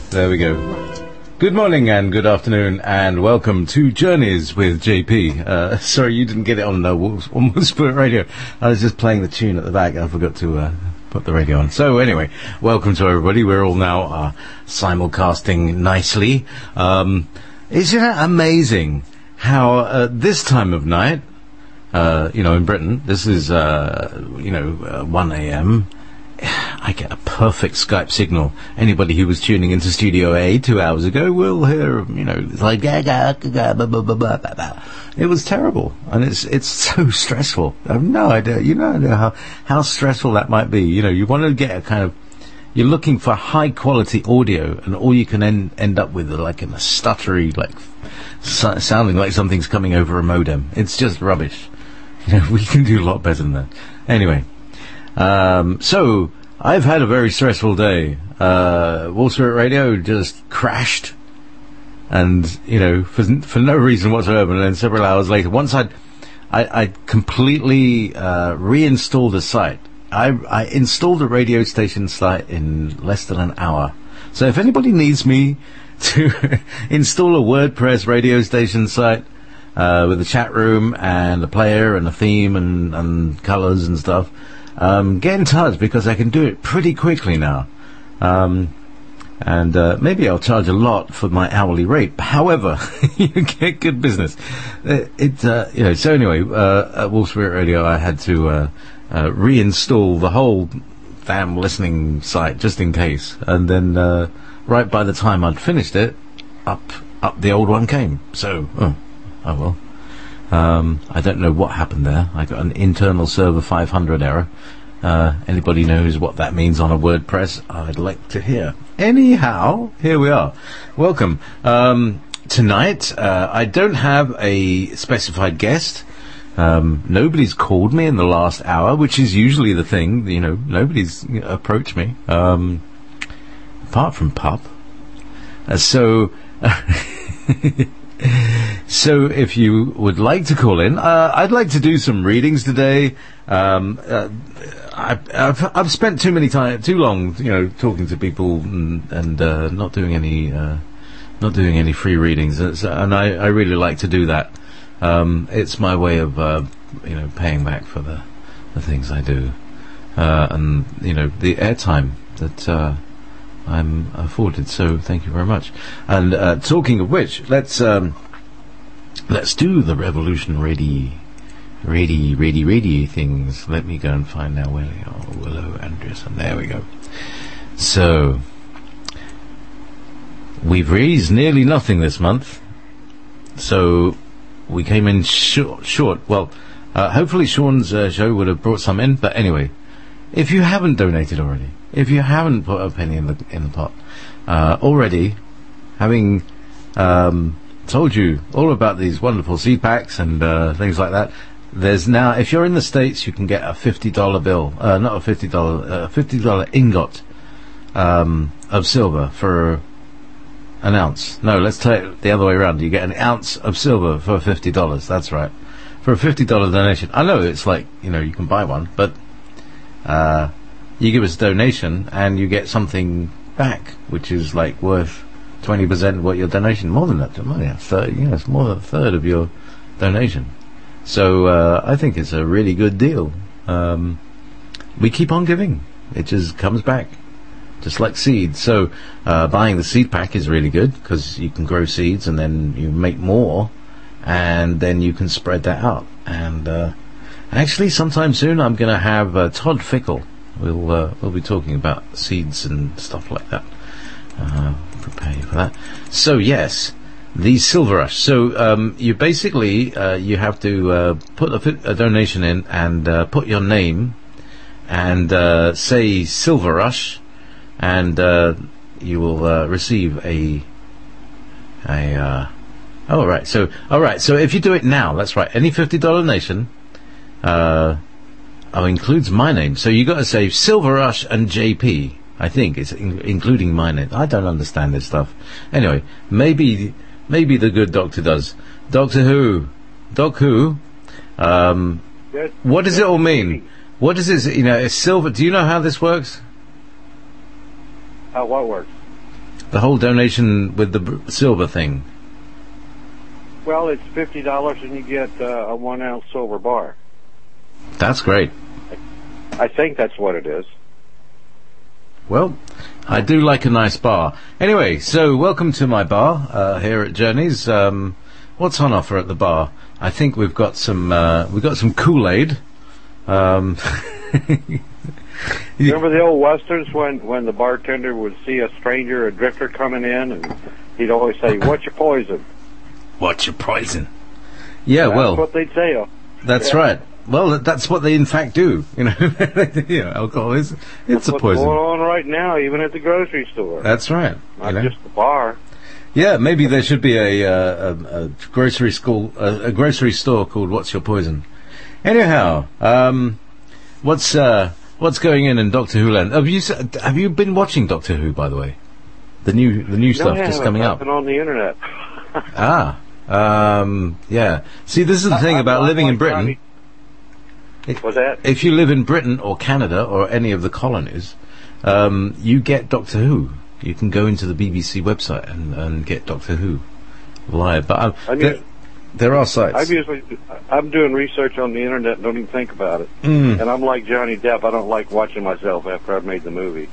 There we go. Good morning and good afternoon and welcome to Journeys with JP. Sorry you didn't get it on Wolf Spirit Radio. I was just playing the tune at the back. I forgot to put the radio on. So anyway, welcome to everybody. We're all now simulcasting nicely. Isn't it amazing how this time of night, in Britain, this is 1 a.m. I get a perfect Skype signal. Anybody who was tuning into Studio A 2 hours ago will hear, it's like it was terrible, and it's so stressful. I have no idea. You know how stressful that might be. You want to get a kind of, you're looking for high quality audio, and all you can end up with like in a stuttery, like sounding like something's coming over a modem. It's just rubbish. We can do a lot better than that. Anyway. So I've had a very stressful day. Wall Spirit Radio just crashed, and for no reason whatsoever. And then several hours later, once I completely reinstalled the site. I installed a radio station site in less than an hour. So if anybody needs me to install a WordPress radio station site with a chat room and a player and a theme and colours and stuff, get in touch, because I can do it pretty quickly now. And maybe I'll charge a lot for my hourly rate. However, you get good business. So anyway, at Wolf Spirit Radio, I had to reinstall the whole damn listening site just in case. And then right by the time I'd finished it, up the old one came. So, oh well. I don't know what happened there. I got an internal server 500 error. Anybody knows what that means on a WordPress? I'd like to hear. Anyhow, here we are. Welcome. Tonight, I don't have a specified guest. Nobody's called me in the last hour, which is usually the thing. Nobody's approached me. Apart from Pup. So... So if you would like to call in, I'd like to do some readings today. I've spent too long, talking to people and not doing any free readings, and I really like to do that. It's my way of paying back for the things I do, and the airtime that I'm afforded. So thank you very much. And talking of which, let's do the Revolution ready things. Let me go and find now where they are. Willow Anderson. There we go. So we've raised nearly nothing this month. So we came in short. Well, hopefully Sean's show would have brought some in. But anyway, if you haven't donated already, if you haven't put a penny in the pot already, having told you all about these wonderful seed packs and things like that, there's now, if you're in the States, you can get a $50 bill, not a $50 ingot of silver for an ounce. No, let's take it the other way around. You get an ounce of silver for $50. That's right, for a $50 donation. I know it's like, you can buy one, but you give us a donation and you get something back, which is like worth 20% of what your donation, more than that, it's more than a third of your donation. So I think it's a really good deal. We keep on giving; it just comes back, just like seeds. So buying the seed pack is really good, because you can grow seeds and then you make more, and then you can spread that out. And actually, sometime soon, I'm going to have Todd Fickle. We'll be talking about seeds and stuff like that. Prepare you for that. So yes, the Silver Rush. So you basically you have to put a donation in and put your name and say Silver Rush, and you will receive a. All right. So if you do it now, that's right. Any $50 donation includes my name. So you got to say Silver Rush and JP. I think it's including my name. I don't understand this stuff. Anyway, maybe the good doctor does. Doctor Who. Doc Who. What does it all mean? What does this? It's silver. Do you know how this works? How what works? The whole donation with the silver thing. Well, it's $50 and you get a 1 ounce silver bar. That's great. I think that's what it is. Well, I do like a nice bar. Anyway, so welcome to my bar here at Journeys. What's on offer at the bar? I think we've got some Kool-Aid. Remember the old westerns when the bartender would see a stranger, a drifter coming in, and he'd always say, "What's your poison?" What's your poison? Yeah, That's what they'd say. That's right. Well, that's what they in fact do. Alcohol it's a poison. What's going on right now, even at the grocery store. That's right. Not just the bar. Yeah, maybe there should be a grocery store called "What's Your Poison." Anyhow, what's going in Doctor Who land? Have you been watching Doctor Who, by the way? The new stuff just coming up. On the internet. Yeah. See, this is the thing about living in Britain. What's that? If you live in Britain or Canada or any of the colonies, you get Doctor Who. You can go into the BBC website and get Doctor Who live. But there are sites. I'm doing research on the internet and don't even think about it. And I'm like Johnny Depp. I don't like watching myself after I've made the movie.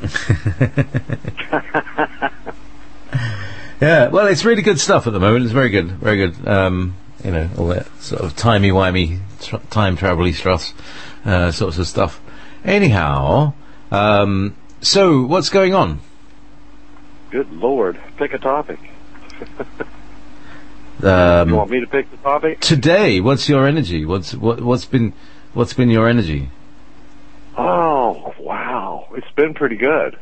Yeah, well, it's really good stuff at the moment. It's very good, very good. All that sort of timey-wimey, time travel-y stuff, sorts of stuff. Anyhow, so what's going on? Good Lord, pick a topic. You want me to pick the topic? Today, what's your energy? What's been your energy? Oh, wow. It's been pretty good.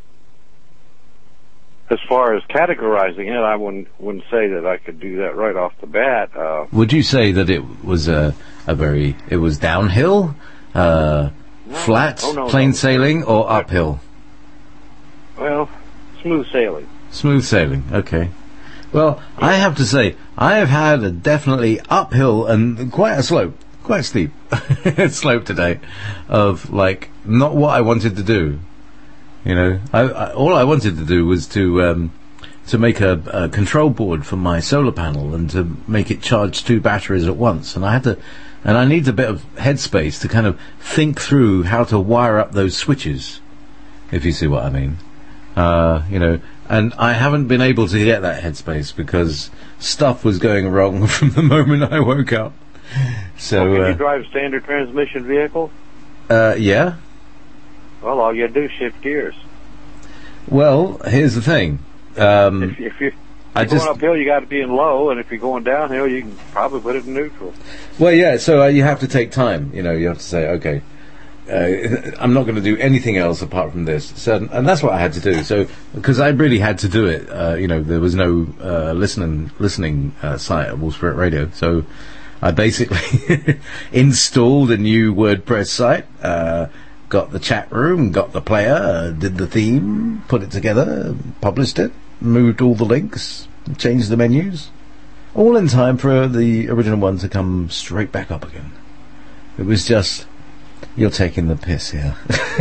As far as categorizing it, I wouldn't say that I could do that right off the bat. Would you say that it was it was downhill, flat, plain sailing, or uphill? Well, smooth sailing. Smooth sailing, okay. Well, I have to say, I have had a definitely uphill and quite steep slope today of, like, not what I wanted to do. All I wanted to do was to make a control board for my solar panel and to make it charge 2 batteries at once. And I need a bit of headspace to kind of think through how to wire up those switches, if you see what I mean. And I haven't been able to get that headspace because stuff was going wrong from the moment I woke up. So, can you drive a standard transmission vehicle? Yeah. Well, all you do is shift gears. Well, here's the thing. If you're going uphill, you got to be in low, and if you're going downhill, you can probably put it in neutral. Well, yeah. So you have to take time. You have to say, okay, I'm not going to do anything else apart from this. So, and that's what I had to do. So, because I really had to do it. There was no listening site at Wall Spirit Radio, so I basically installed a new WordPress site. Got the chat room, got the player, did the theme, put it together, published it, moved all the links, changed the menus, all in time for the original one to come straight back up again. It was just, you're taking the piss here.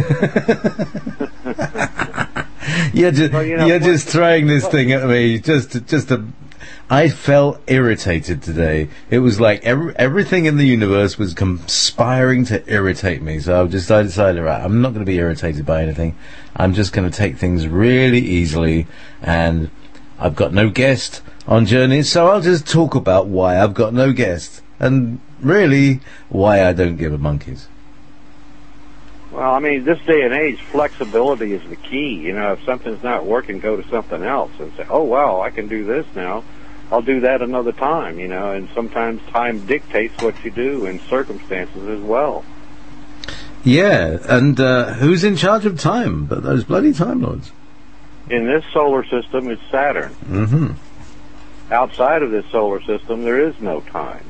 you're just throwing this thing at me, just to. I felt irritated today. It was like everything in the universe was conspiring to irritate me. So I decided, right, I'm not going to be irritated by anything. I'm just going to take things really easily. And I've got no guest on Journeys, so I'll just talk about why I've got no guest. And really, why I don't give a monkey's. Well, I mean, this day and age, flexibility is the key. If something's not working, go to something else and say, oh, wow, I can do this now. I'll do that another time, and sometimes time dictates what you do and circumstances as well. Yeah, and who's in charge of time but those bloody Time Lords? In this solar system, it's Saturn. Mm-hmm. Outside of this solar system, there is no time,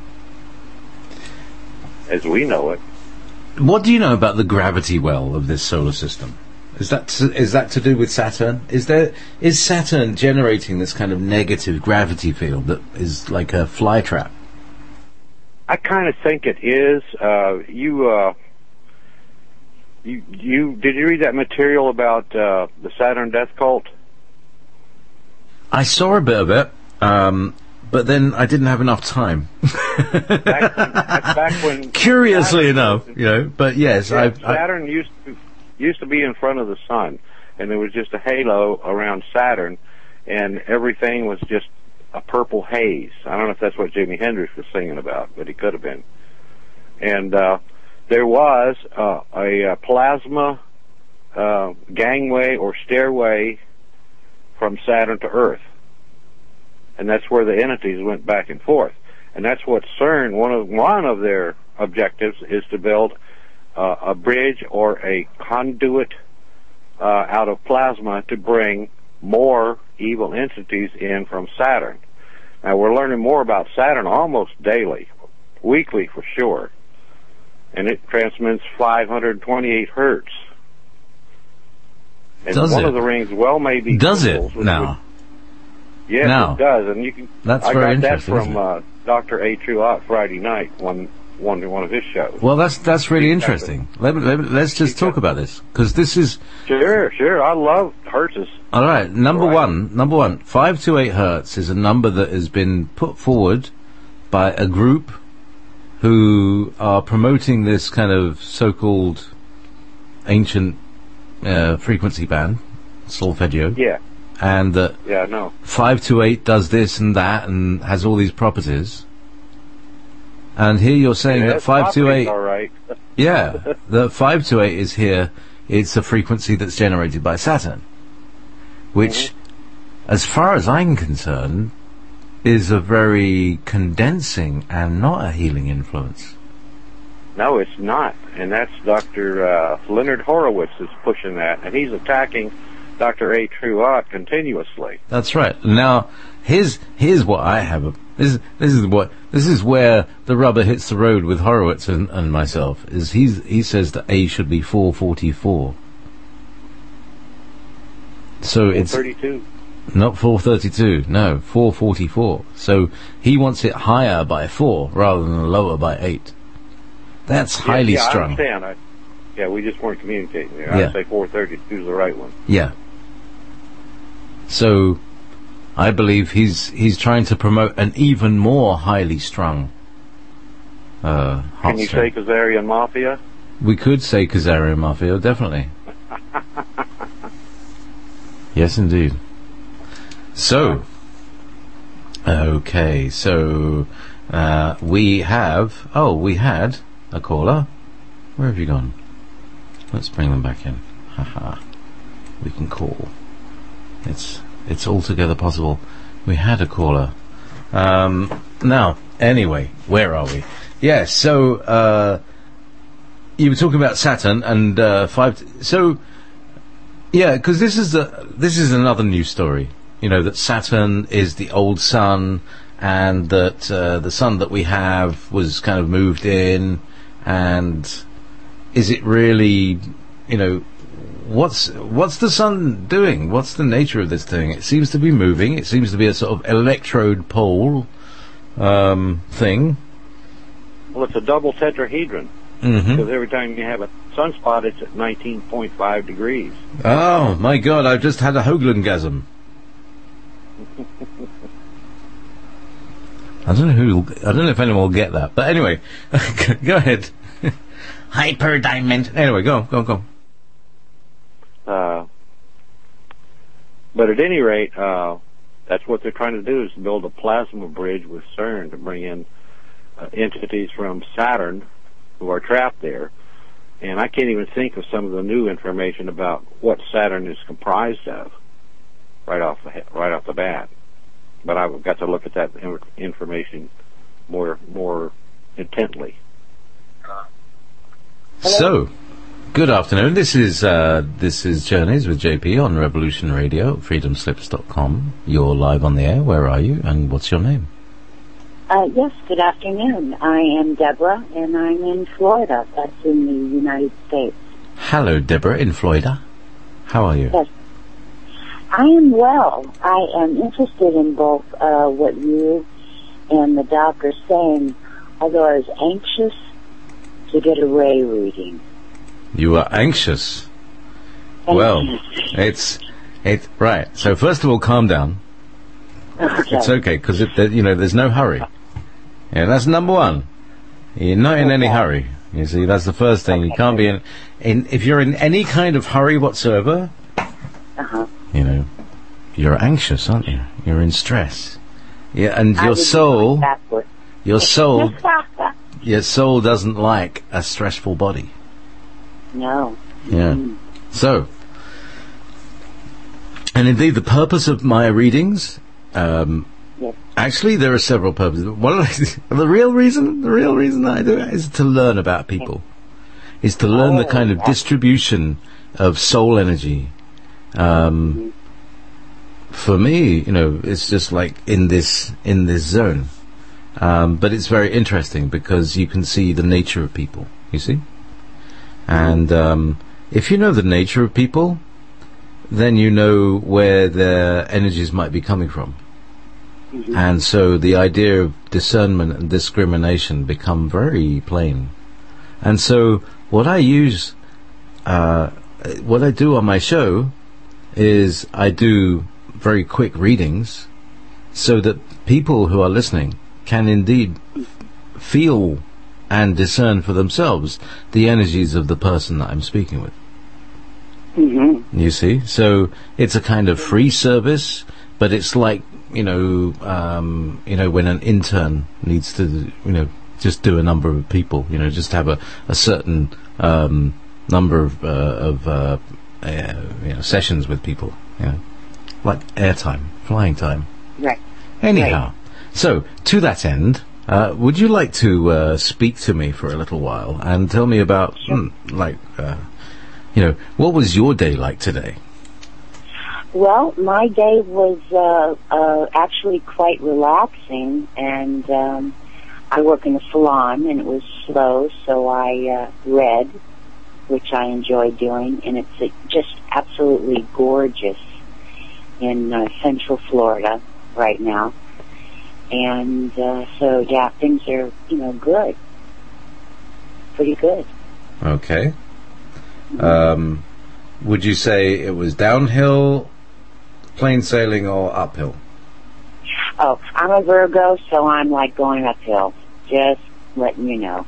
as we know it. What do you know about the gravity well of this solar system? Is that to do with Saturn? Is Saturn generating this kind of negative gravity field that is like a fly trap? I kind of think it is. Did you read that material about the Saturn death cult? I saw a bit of it, but then I didn't have enough time. That's back when Curiously enough, but yes, yeah, Saturn used to be in front of the sun, and there was just a halo around Saturn, and everything was just a purple haze. I don't know if that's what Jimi Hendrix was singing about, but he could have been. And there was a plasma gangway or stairway from Saturn to Earth. And that's where the entities went back and forth. And that's what CERN, one of their objectives is to build a bridge or a conduit out of plasma to bring more evil entities in from Saturn. Now, we're learning more about Saturn almost daily, weekly for sure. And it transmits 528 hertz. And does one it? of the rings may be... Does it now? Yes, now. It does. And you can... That's I very got that interesting, from Dr. A. Truott Friday night, one of his shows. Well, that's really interesting. Let's just talk about this, because this is... Sure. I love hertzes. All right, number one, 528 hertz is a number that has been put forward by a group who are promoting this kind of so-called ancient frequency band, solfeggio. Yeah. And that 528 does this and that and has all these properties. And here you're saying that 528... all right. Yeah, the 528 is here. It's a frequency that's generated by Saturn, which, as far as I'm concerned, is a very condensing and not a healing influence. No, it's not. And that's Dr. Leonard Horowitz is pushing that, and he's attacking Dr. A. Truott continuously. That's right. Now, here's what I have. This is where the rubber hits the road with Horowitz and myself. Is he says that A should be 444. So it's 32. Not 432. No, 444. So he wants it higher by 4 rather than lower by 8. That's highly strung. I understand. We just weren't communicating there. Yeah. I'd say 432 is the right one. Yeah. So, I believe he's trying to promote an even more highly strung Can you say Kazarian Mafia? We could say Kazarian Mafia, definitely. Yes, indeed. So, okay, so we had a caller. Where have you gone? Let's bring them back in. Haha. We can call. It's altogether possible. We had a caller. Now, anyway, where are we? Yeah, so you were talking about Saturn and 5. So, yeah, because this is another news story. You know, that Saturn is the old sun, and that the sun that we have was kind of moved in, and is it really, what's the sun doing? What's the nature of this thing? It seems to be moving. It seems to be a sort of electrode pole thing. Well, it's a double tetrahedron. Because every time you have a sunspot, it's at 19.5 degrees. Oh, my God, I've just had a Hoaglandgasm. I don't know if anyone will get that. But anyway, go ahead. Hyperdimension. Anyway, go on. But at any rate, that's what they're trying to do, is build a plasma bridge with CERN to bring in entities from Saturn who are trapped there. And I can't even think of some of the new information about what Saturn is comprised of right off the bat. But I've got to look at that information more intently. So, good afternoon. This is Journeys with JP on Revolution Radio, freedomslips.com. You're live on the air. Where are you, and what's your name? Yes, good afternoon. I am Deborah, and I'm in Florida. That's in the United States. Hello, Deborah, in Florida. How are you? Yes. I am well. I am interested in both what you and the doc are saying, although I was anxious to get a ray reading. You are anxious? Well, it's right. So first of all, calm down. Okay. It's okay, because there's no hurry. Yeah, that's number one. You're not in any hurry. You see, that's the first thing. You can't be in if you're in any kind of hurry whatsoever, Uh-huh. you're anxious, aren't you? You're in stress. Yeah, and I your would be soul, going backward. your soul doesn't like a stressful body. No. Yeah. So, and indeed, the purpose of my readings, Yes. actually, there are several purposes. The real reason that I do it is to learn about people, is to learn the kind of distribution of soul energy. For me, it's just like in this zone. But it's very interesting because you can see the nature of people, you see? And if you know the nature of people, then you know where their energies might be coming from. And so the idea of discernment and discrimination become very plain. And so what I use, what I do on my show is I do very quick readings so that people who are listening can indeed feel and discern for themselves the energies of the person that I'm speaking with. Mm-hmm. You see? So it's a kind of free service, but it's like, when an intern needs to, just do a number of people, just have a certain number of sessions with people, like airtime, flying time. Right. Anyhow, so to that end, would you like to speak to me for a little while and tell me about, what was your day like today? Well, my day was actually quite relaxing, and I work in a salon, and it was slow, so I read, which I enjoy doing, and it's just absolutely gorgeous in Central Florida right now. And so, yeah, things are, good. Pretty good. Okay. Would you say it was downhill, plain sailing, or uphill? Oh, I'm a Virgo, so I'm like going uphill. Just letting you know.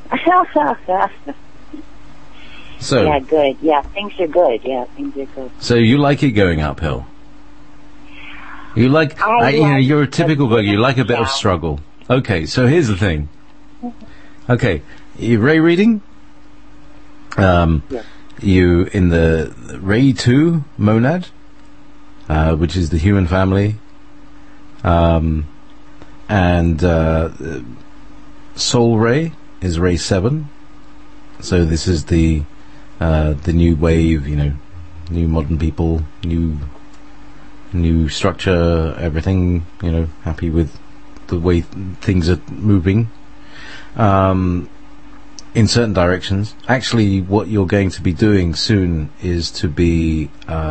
So, yeah, good. Yeah, things are good. Yeah, things are good. So you like it going uphill? You like, you're a typical Virgo. You like a bit of struggle. Okay, so here's the thing. Okay, you Ray reading? Yes. You in the Ray 2 monad, which is the human family, and Soul Ray is Ray 7. So this is the new wave, new modern people, new structure, everything, happy with the way things are moving in certain directions. Actually, what you're going to be doing soon is to be,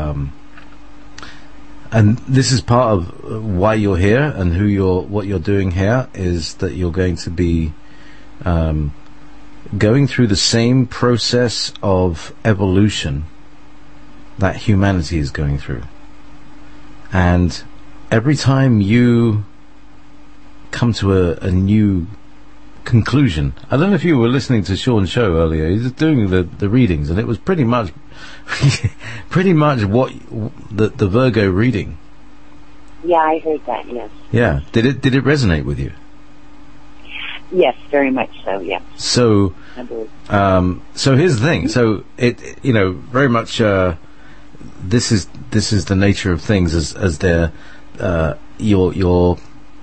and this is part of why you're here and what you're doing here, is that you're going to be going through the same process of evolution that humanity is going through. And every time you come to a new conclusion, I don't know if you were listening to Sean's show earlier. He was doing the readings, and it was pretty much what the Virgo reading. Yeah, I heard that. Yes. Yeah. Did it resonate with you? Yes, very much so. Yeah. So, I believe. So here's the thing. So it, very much. This is the nature of things as they're your.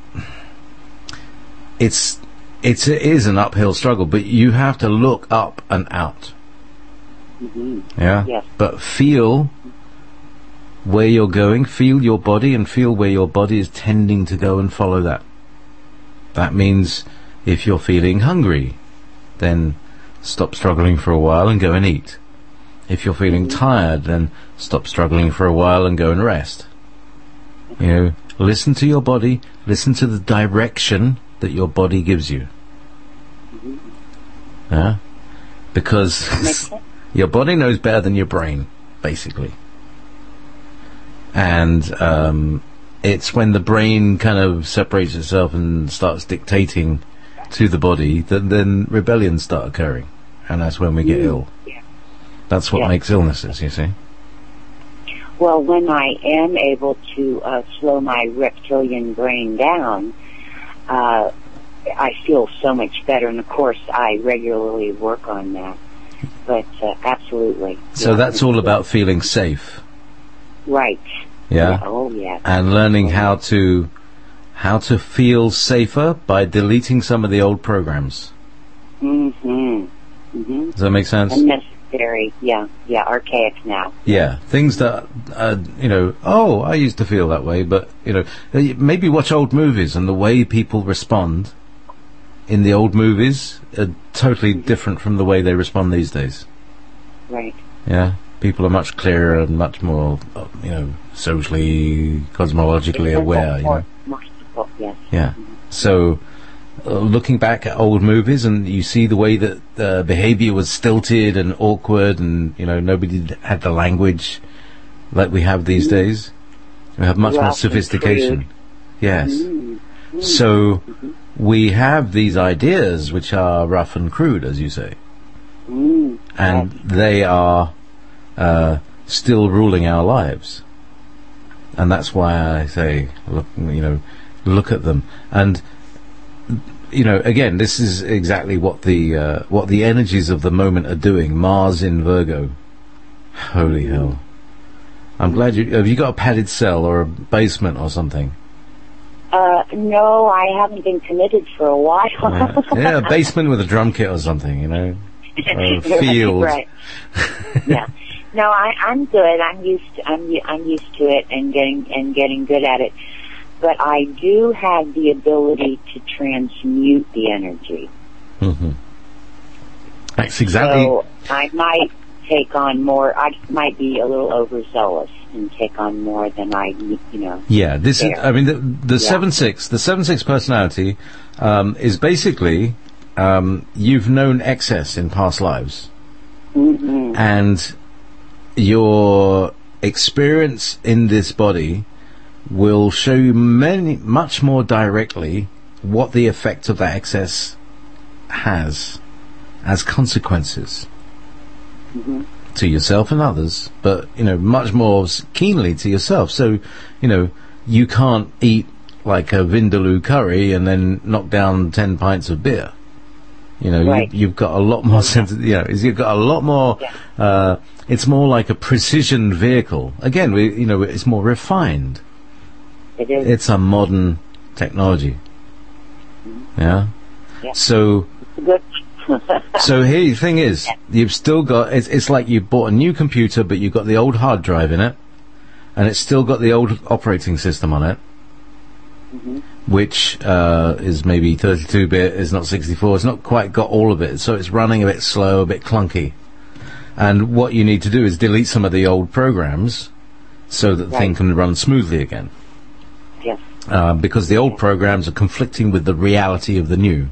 It is an uphill struggle, but you have to look up and out. Mm-hmm. Yeah. Yes. But feel where you're going. Feel your body, and feel where your body is tending to go, and follow that. That means if you're feeling hungry, then stop struggling for a while and go and eat. If you're feeling tired, then stop struggling for a while and go and rest. Listen to your body, listen to the direction that your body gives you. Yeah? Because your body knows better than your brain, basically. And it's when the brain kind of separates itself and starts dictating to the body that then rebellions start occurring, and that's when we get ill. Yeah. That's what Yeah. makes illnesses, you see. Well, when I am able to slow my reptilian brain down, I feel so much better. And of course, I regularly work on that. But absolutely. So yeah, that's all about feeling safe. Right. Yeah. Oh, yeah. And learning how to feel safer by deleting some of the old programs. Mm-hmm. Mm-hmm. Does that make sense? Unnecessary. Yeah. Yeah. Archaic now. Yeah, things that, oh, I used to feel that way, but, maybe watch old movies, and the way people respond in the old movies are totally different from the way they respond these days. Right. Yeah, people are much clearer and much more, socially, cosmologically aware, More simple, yes. Yeah. So, looking back at old movies, and you see the way that behavior was stilted and awkward, and nobody had the language like we have these days. We have much more Rough and sophistication. crude. Yes. Mm-hmm. So we have these ideas which are rough and crude, as you say, and they are still ruling our lives. And that's why I say, look at them. And again, this is exactly what the energies of the moment are doing. Mars in Virgo. Holy hell! I'm glad have you got a padded cell or a basement or something? No, I haven't been committed for a while. Yeah, a basement with a drum kit or something, or a field. Right. Yeah. No, I'm good. I'm used to it and getting good at it. But I do have the ability to transmute the energy. Mm-hmm. That's exactly. So I might take on more. I might be a little overzealous and take on more than I. Yeah, this there. is. I mean, the 7/6, the 7/6 personality is basically you've known excess in past lives, and your experience in this body will show you much more directly what the effect of that excess has as consequences to yourself and others, but much more keenly to yourself. So you can't eat like a vindaloo curry and then knock down 10 pints of beer. Right. You've got a lot more sense. You've got a lot more. Yeah. It's more like a precision vehicle. Again, it's more refined. It is. It's a modern technology. Yeah. Yeah. So. Good. So here the thing is, you've still got. It's like you bought a new computer, but you've got the old hard drive in it, and it's still got the old operating system on it, which is maybe 32-bit. It's not 64. It's not quite got all of it, so it's running a bit slow, a bit clunky. And what you need to do is delete some of the old programs so that the thing can run smoothly again. Yes. Because the old programs are conflicting with the reality of the new.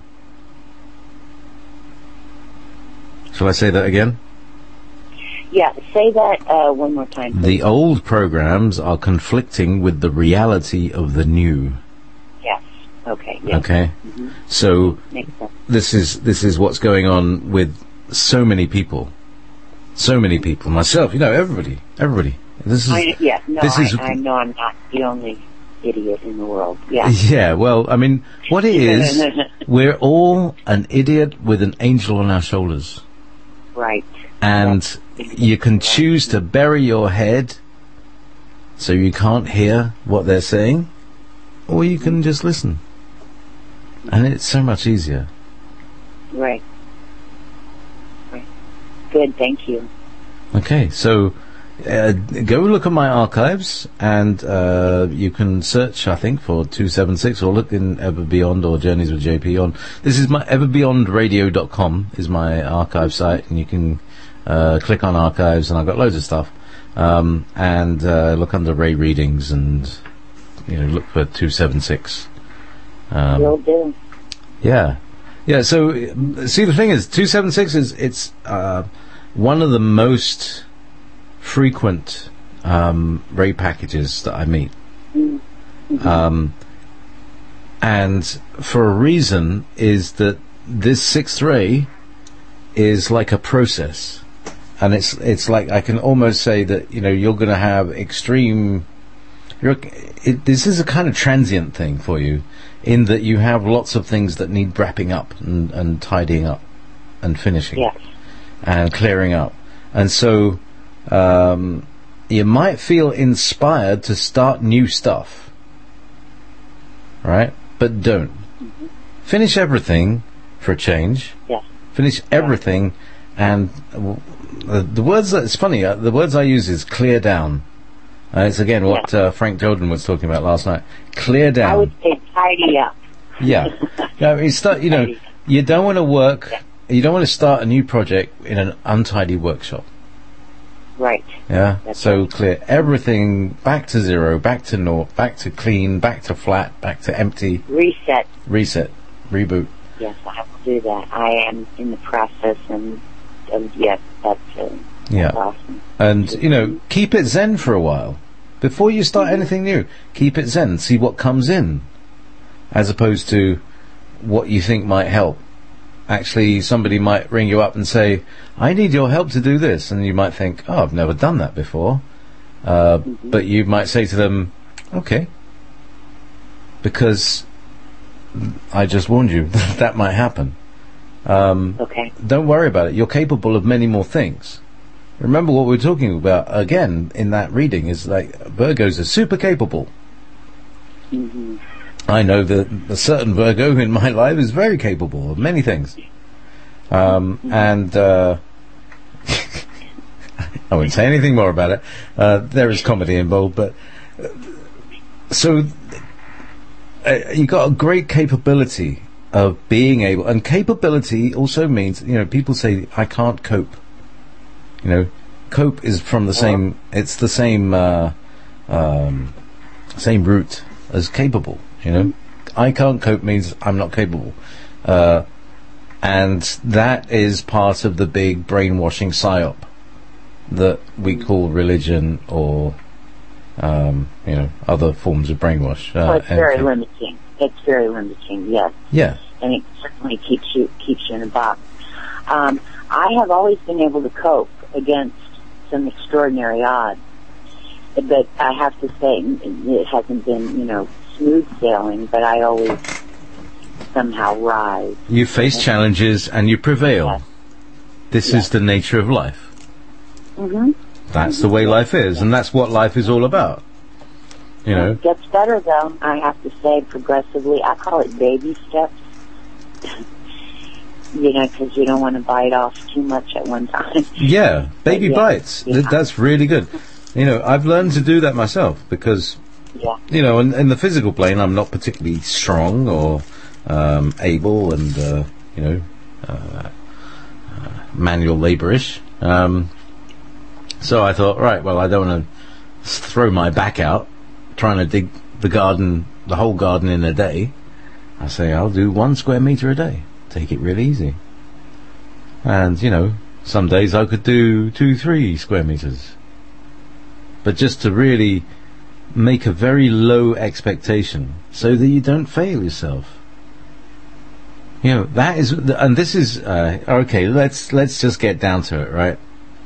Shall I say that again? Yeah, say that one more time, please. The old programs are conflicting with the reality of the new. Yes. Okay. Yes. Okay? So Makes sense. this is what's going on with so many people. So many people. Myself, everybody. This is I know I'm not the only idiot in the world. Yeah. Yeah, well, I mean, what it is, we're all an idiot with an angel on our shoulders. Right. And you can choose to bury your head so you can't hear what they're saying, or you can just listen. And it's so much easier. Right. Good, thank you. Okay, so go look at my archives, and you can search, I think, for 276, or look in Ever Beyond or Journeys with JP on. This is my everbeyondradio.com is my archive site, and you can click on archives, and I've got loads of stuff. And look under Ray Readings, and look for 276. Will do. Yeah. So see, the thing is, 276 it's one of the most frequent Ray packages that I meet. And for a reason is that this sixth ray is like a process, and it's like I can almost say that you're going to have extreme. This is a kind of transient thing for you, in that you have lots of things that need wrapping up and tidying up and finishing, Yes. and clearing up, and so you might feel inspired to start new stuff, right? But don't finish everything for a change. Yes. Finish everything, and the words that it's funny. The words I use is clear down. It's again what Frank Jordan was talking about last night. Clear down. I would say tidy up. Yeah. You don't want to work. You don't want to start a new project in an untidy workshop. Right. Yeah. That's So right. clear everything back to zero, back to naught, back to clean, back to flat, back to empty. Reset. Reset. Reboot. Yes, I have to do that. I am in the process, and yes, that's Yeah. awesome. And, keep it zen for a while. Before you start anything new, keep it zen. See what comes in. As opposed to what you think might help. Actually, somebody might ring you up and say, I need your help to do this. And you might think, oh, I've never done that before. But you might say to them, okay. Because I just warned you that might happen. Okay. Don't worry about it. You're capable of many more things. Remember what we were talking about again in that reading is like Virgos are super capable. Mm-hmm. I know that a certain Virgo in my life is very capable of many things. And I won't say anything more about it. There is comedy involved, but so you got a great capability of being able, and capability also means, people say, I can't cope. Cope is from the same, it's the same, same root as capable, I can't cope means I'm not capable. And that is part of the big brainwashing psyop that we call religion or, other forms of brainwash. Well, it's very limiting. It's very limiting, yes. Yeah. And it certainly keeps you in a box. I have always been able to cope against some extraordinary odds, but I have to say it hasn't been, smooth sailing, but I always somehow rise. You face challenges and you prevail. Yes. This is the nature of life. Mm-hmm. That's the way life is, and that's what life is all about. It gets better, though, I have to say, progressively. I call it baby steps. Because you don't want to bite off too much at one time. Yeah, baby bites. Yeah. That's really good. I've learned to do that myself because, in the physical plane, I'm not particularly strong or able and, manual labourish. So I thought, right, well, I don't want to throw my back out trying to dig the whole garden in a day. I say, I'll do 1 square metre a day. Take it really easy. And, some days I could do 2-3 square metres. But just to really make a very low expectation so that you don't fail yourself. That is, and this is, okay, let's just get down to it, right?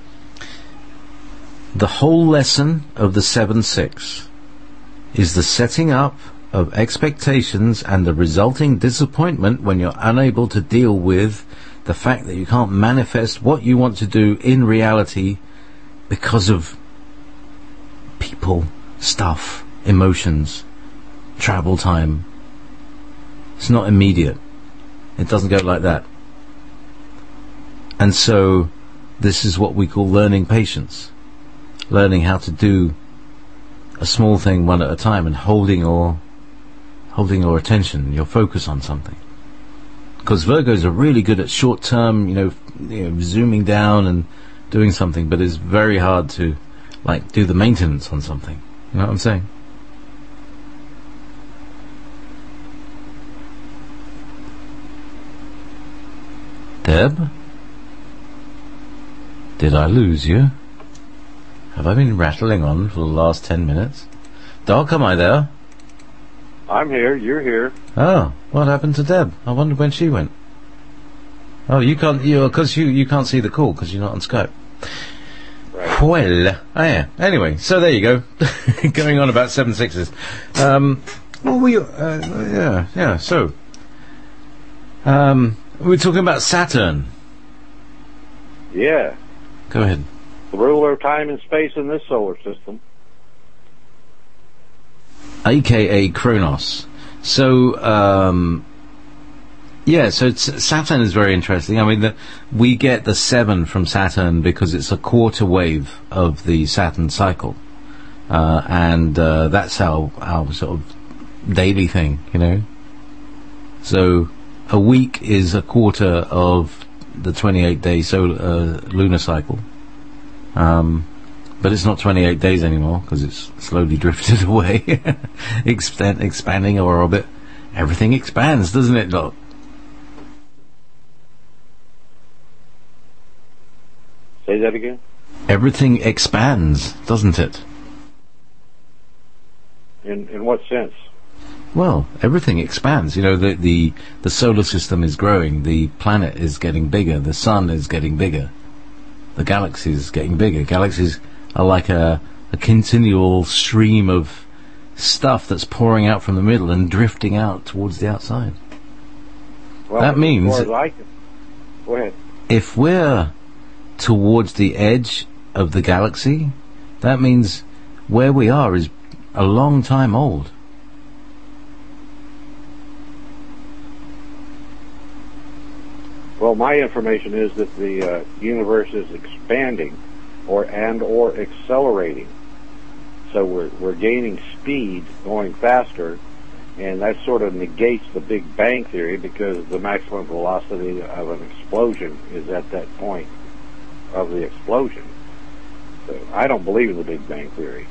The whole lesson of the 7-6 is the setting up of expectations and the resulting disappointment when you're unable to deal with the fact that you can't manifest what you want to do in reality because of people, stuff, emotions, travel time. It's not immediate. It doesn't go like that. And so this is what we call learning patience. Learning how to do a small thing one at a time and holding your attention, your focus on something. Because Virgos are really good at short term, zooming down and doing something, but it's very hard to do the maintenance on something. You know what I'm saying? Deb? Did I lose you? Have I been rattling on for the last 10 minutes? Doc, am I there? I'm here. You're here. Oh, what happened to Deb? I wondered when she went. Oh, you can't, because you can't see the call because you're not on Skype. Right. Well, oh yeah. Anyway, so there you go. Going on about 7/6s. Yeah. So, we were talking about Saturn. Yeah. Go ahead. The ruler of time and space in this solar system. AKA Kronos. So, so Saturn is very interesting. I mean, we get the 7 from Saturn because it's a quarter wave of the Saturn cycle. And that's our sort of daily thing, you know. So, a week is a quarter of the 28-day lunar cycle. But it's not 28 days anymore because it's slowly drifted away, expanding our orbit. Everything expands, doesn't it, Doc? Say that again? Everything expands, doesn't it? In what sense? Well, everything expands. You know, the solar system is growing, the planet is getting bigger, the sun is getting bigger, the galaxy is getting bigger. Galaxies are like a continual stream of stuff that's pouring out from the middle and drifting out towards the outside. Well, that means go ahead. If we're towards the edge of the galaxy, that means where we are is a long time old. Well, my information is that the universe is expanding or accelerating. So we're gaining speed, going faster, and that sort of negates the Big Bang Theory because the maximum velocity of an explosion is at that point of the explosion. So I don't believe in the Big Bang Theory.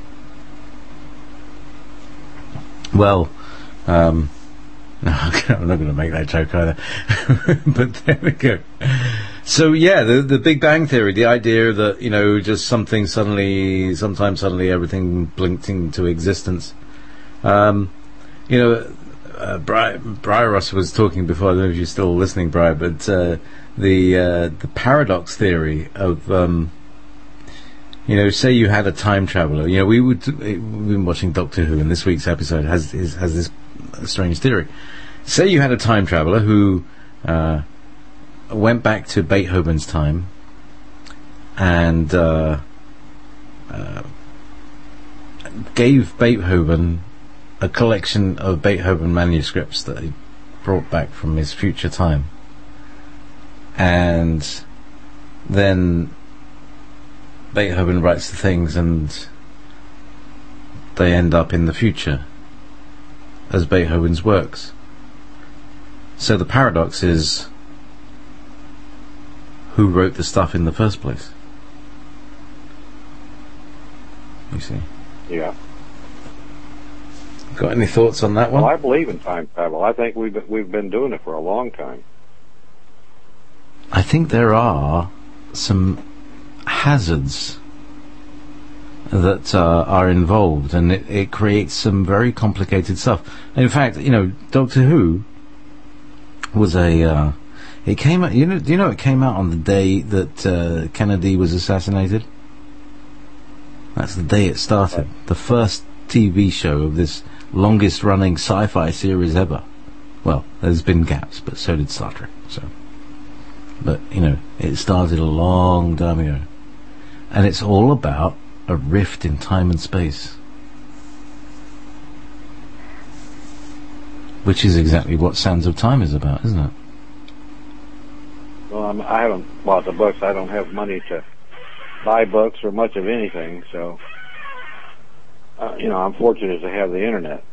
Well, no, I'm not going to make that joke either. But there we go. So yeah, the Big Bang Theory, the idea that, you know, just sometimes suddenly everything blinked into existence. You know, Briar Ross was talking before. I don't know if you're still listening, Briar, but the paradox theory of you know, say you had a time traveler. You know, we've been watching Doctor Who, and this week's episode has this strange theory. Say you had a time traveler who went back to Beethoven's time and gave Beethoven a collection of Beethoven manuscripts that he brought back from his future time, and then Beethoven writes the things and they end up in the future as Beethoven's works. So the paradox is, who wrote the stuff in the first place? You see? Yeah. Got any thoughts on that one? Well, I believe in time travel. I think we've been doing it for a long time. I think there are some hazards that are involved, and it creates some very complicated stuff. In fact, you know, Doctor Who was it came out. Do you know it came out on the day that Kennedy was assassinated? That's the day it started. The first TV show of this longest-running sci-fi series ever. Well, there's been gaps, but so did Star Trek. So, but you know, it started a long time ago, and it's all about a rift in time and space, which is exactly what Sands of Time is about, isn't it? Well, I haven't bought the books. I don't have money to buy books or much of anything, so you know, I'm fortunate to have the internet.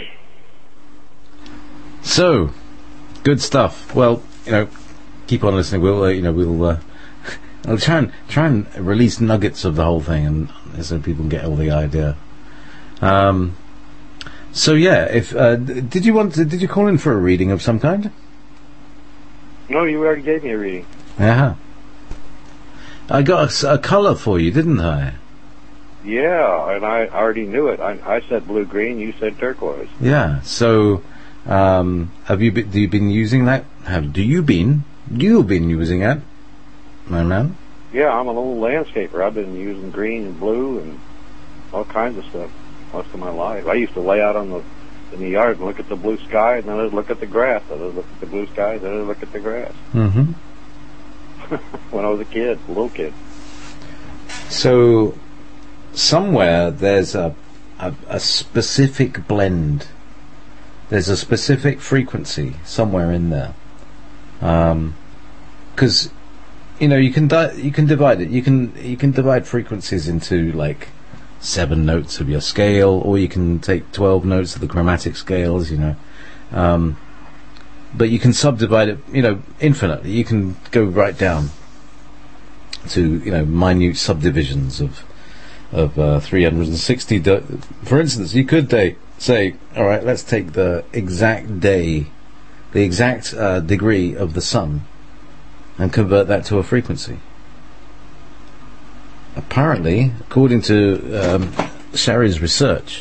So, good stuff. Well, you know, keep on listening. We'll I'll try and release nuggets of the whole thing, and so people can get all the idea. So yeah, if did you call in for a reading of some kind? No, you already gave me a reading. Yeah. I got a colour for you, didn't I? Yeah, and I already knew it. I said blue-green, you said turquoise. Yeah. So, have you been using that? You've been using that, my man? Yeah, I'm an old landscaper. I've been using green and blue and all kinds of stuff most of my life. I used to lay out in the yard and look at the blue sky, and then I'd look at the grass. Then I'd look at the blue sky, then I'd look at the grass. Mm-hmm. When I was a little kid. So, somewhere there's a specific blend. There's a specific frequency somewhere in there. Because you can divide it. You can divide frequencies into like 7 notes of your scale, or you can take 12 notes of the chromatic scales. But you can subdivide it, infinitely. You can go right down to minute subdivisions of 360. For instance, you could say, all right, let's take the exact day, the exact degree of the sun, and convert that to a frequency. Apparently, according to Sherry's research,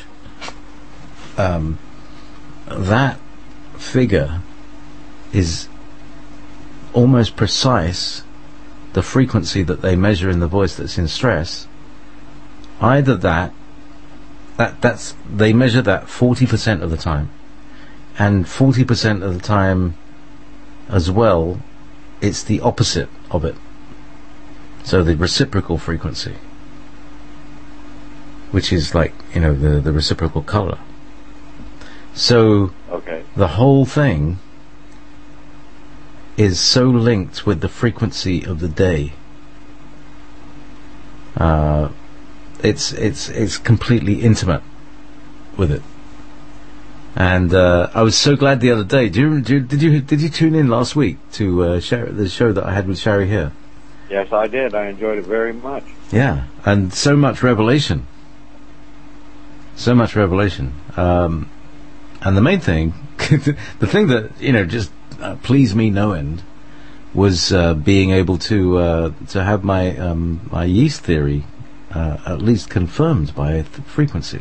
that figure is almost precise. The frequency that they measure in the voice that's in stress, either that's they measure that 40% of the time, and 40% of the time as well, it's the opposite of it. So the reciprocal frequency, which is like the reciprocal color. So okay. The whole thing is so linked with the frequency of the day. It's completely intimate with it. And I was so glad the other day. Did you tune in last week to the show that I had with Sherry here? Yes, I did. I enjoyed it very much. Yeah, and so much revelation. And the main thing, the thing that just pleased me no end, was being able to have my yeast theory at least confirmed by frequency.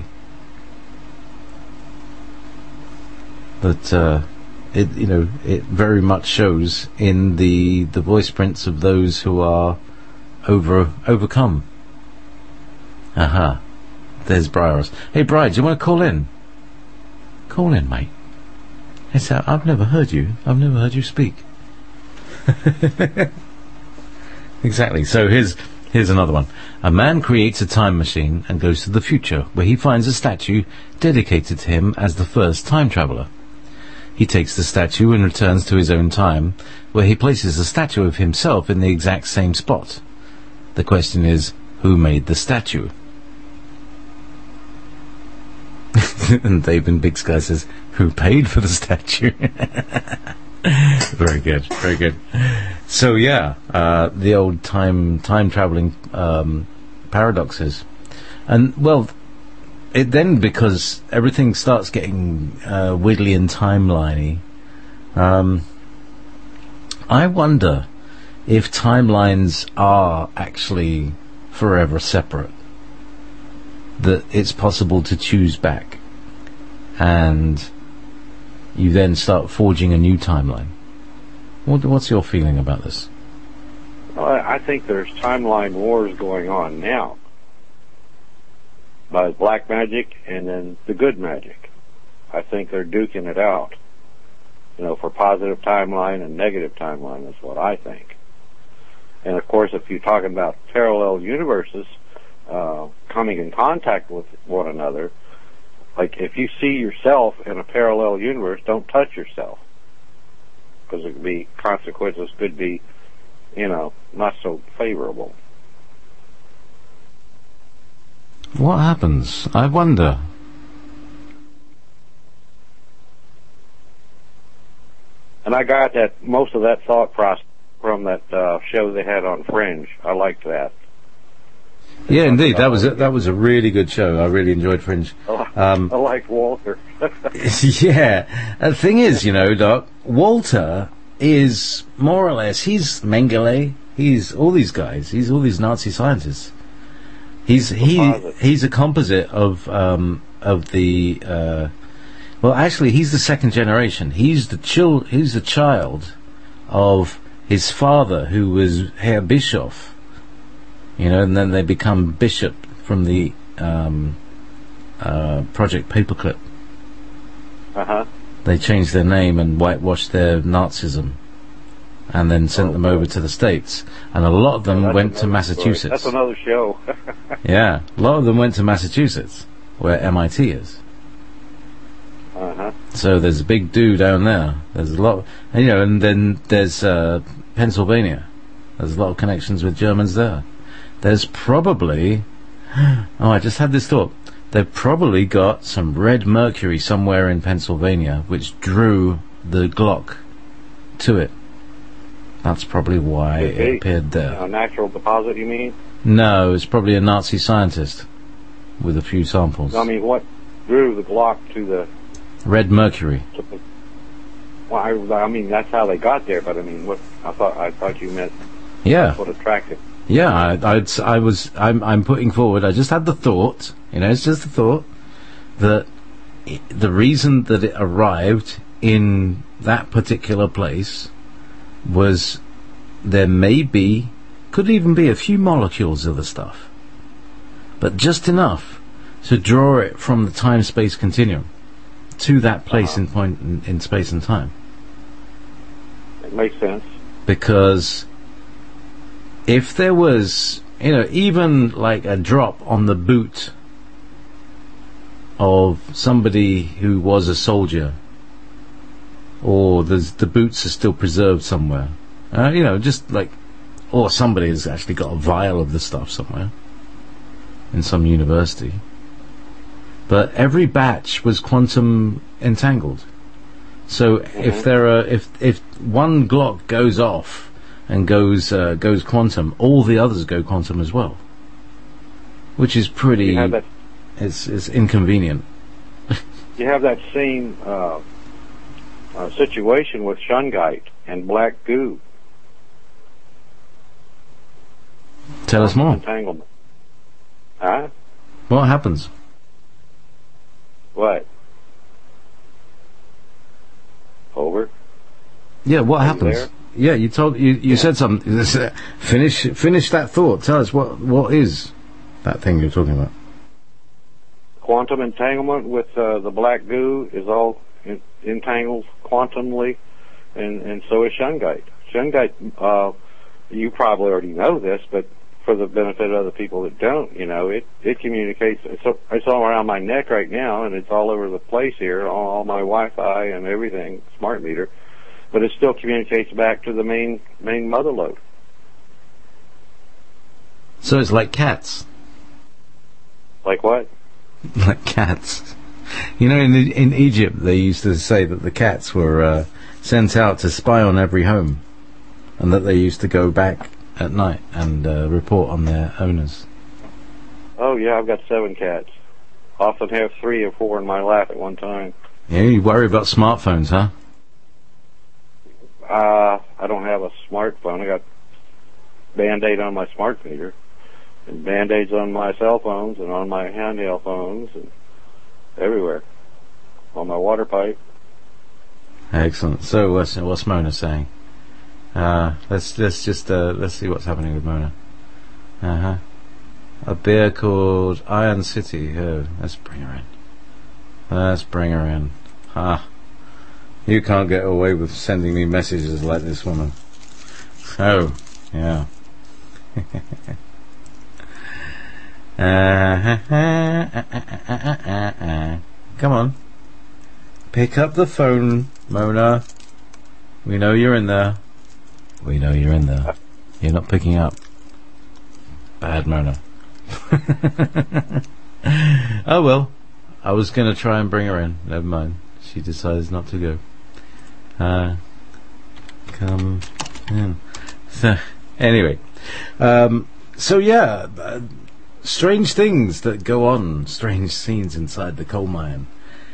That it very much shows in the voice prints of those who are overcome. Aha. There's Briars. Hey, Bri, do you want to call in? Call in, mate. I've never heard you. I've never heard you speak. Exactly. So here's another one. A man creates a time machine and goes to the future, where he finds a statue dedicated to him as the first time traveller. He takes the statue and returns to his own time, where he places a statue of himself in the exact same spot. The question is, who made the statue? And Dave in Big Sky says, who paid for the statue? Very good, very good. So yeah, the old time traveling paradoxes. And well, it then, because everything starts getting wiggly and timeliney, I wonder if timelines are actually forever separate. That it's possible to choose back, and you then start forging a new timeline. What's your feeling about this? Well, I think there's timeline wars going on now. By black magic and then the good magic. I think they're duking it out. For positive timeline and negative timeline, that's what I think. And of course, if you're talking about parallel universes coming in contact with one another, like if you see yourself in a parallel universe, don't touch yourself. Because consequences could be, not so favorable. What happens? I wonder. And I got most of that thought process from that show they had on Fringe. I liked that. Yeah, indeed, that was a really good show. I really enjoyed Fringe. I like Walter. Yeah, the thing is, Doc, Walter is he's Mengele. He's all these guys. He's all these Nazi scientists. He's a composite of the well, actually, he's the second generation. He's the child of his father, who was Herr Bischof. You know, and then they become bishop from the Project Paperclip. They changed their name and whitewashed their Nazism, and then sent them over to the States. And a lot of them went to Massachusetts. Story. That's another show. Yeah, a lot of them went to Massachusetts, where MIT is. So there's a big do down there. There's a lot, you know, and then there's Pennsylvania. There's a lot of connections with Germans there. There's probably, I just had this thought. They've probably got some red mercury somewhere in Pennsylvania, which drew the Glock to it. That's probably why it appeared there. A natural deposit, you mean? No, it's probably a Nazi scientist with a few samples. I mean, what drew the Glock to the red mercury? Well, I mean, that's how they got there. But I mean, I thought you meant. Yeah. That's what attracted. Yeah, I'm putting forward. I just had the thought. You know, it's just a thought that the reason that it arrived in that particular place was there could even be a few molecules of the stuff, but just enough to draw it from the time-space continuum to that place in space and time. It makes sense. Because if there was, you know, even like a drop on the boot of somebody who was a soldier, or the boots are still preserved somewhere, you know, just like, or somebody has actually got a vial of the stuff somewhere in some university. But every batch was quantum entangled. So if one Glock goes off and goes quantum, all the others go quantum as well, which is pretty. It's inconvenient. You have that same situation with shungite and black goo. Tell us more. Entanglement. Huh? What happens? What? Over? Yeah, what happens? There? Yeah, you said something. Finish that thought. Tell us what is that thing you're talking about? Quantum entanglement with the black goo is all entangled quantumly, and so is shungite. Shungite, you probably already know this, but for the benefit of other people that don't, you know, it communicates. It's all around my neck right now, and it's all over the place here, all my Wi-Fi and everything, smart meter, but it still communicates back to the main mother load. So it's like cats. Like what? Like cats. You know, in Egypt, they used to say that the cats were sent out to spy on every home, and that they used to go back at night and report on their owners. Oh, yeah, I've got 7 cats. Often have 3 or 4 in my lap at one time. Yeah, you worry about smartphones, huh? I don't have a smartphone. I got Band-Aid on my smart meter, and Band-Aids on my cell phones, and on my handheld phones, and everywhere. On my water pipe. Excellent. So what's Mona saying? Let's see what's happening with Mona. A beer called Iron City. Oh, let's bring her in. You can't get away with sending me messages like this woman. Oh, yeah. Come on. Pick up the phone, Mona. We know you're in there. You're not picking up. Bad Mona. Oh well. I was going to try and bring her in. Never mind. She decides not to go. Come in. So, anyway. So yeah. Strange things that go on. Strange scenes inside the coal mine.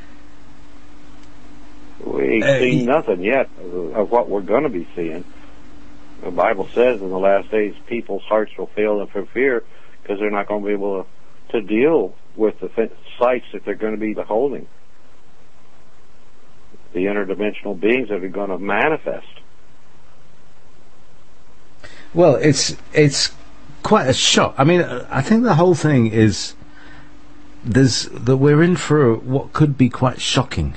We ain't seen nothing yet of what we're going to be seeing. The Bible says in the last days, people's hearts will fail them for fear, because they're not going to be able to deal with the sites that they're going to be beholding. The interdimensional beings that are going to manifest. Well, it's quite a shock. I mean, I think the whole thing is that we're in for what could be quite shocking,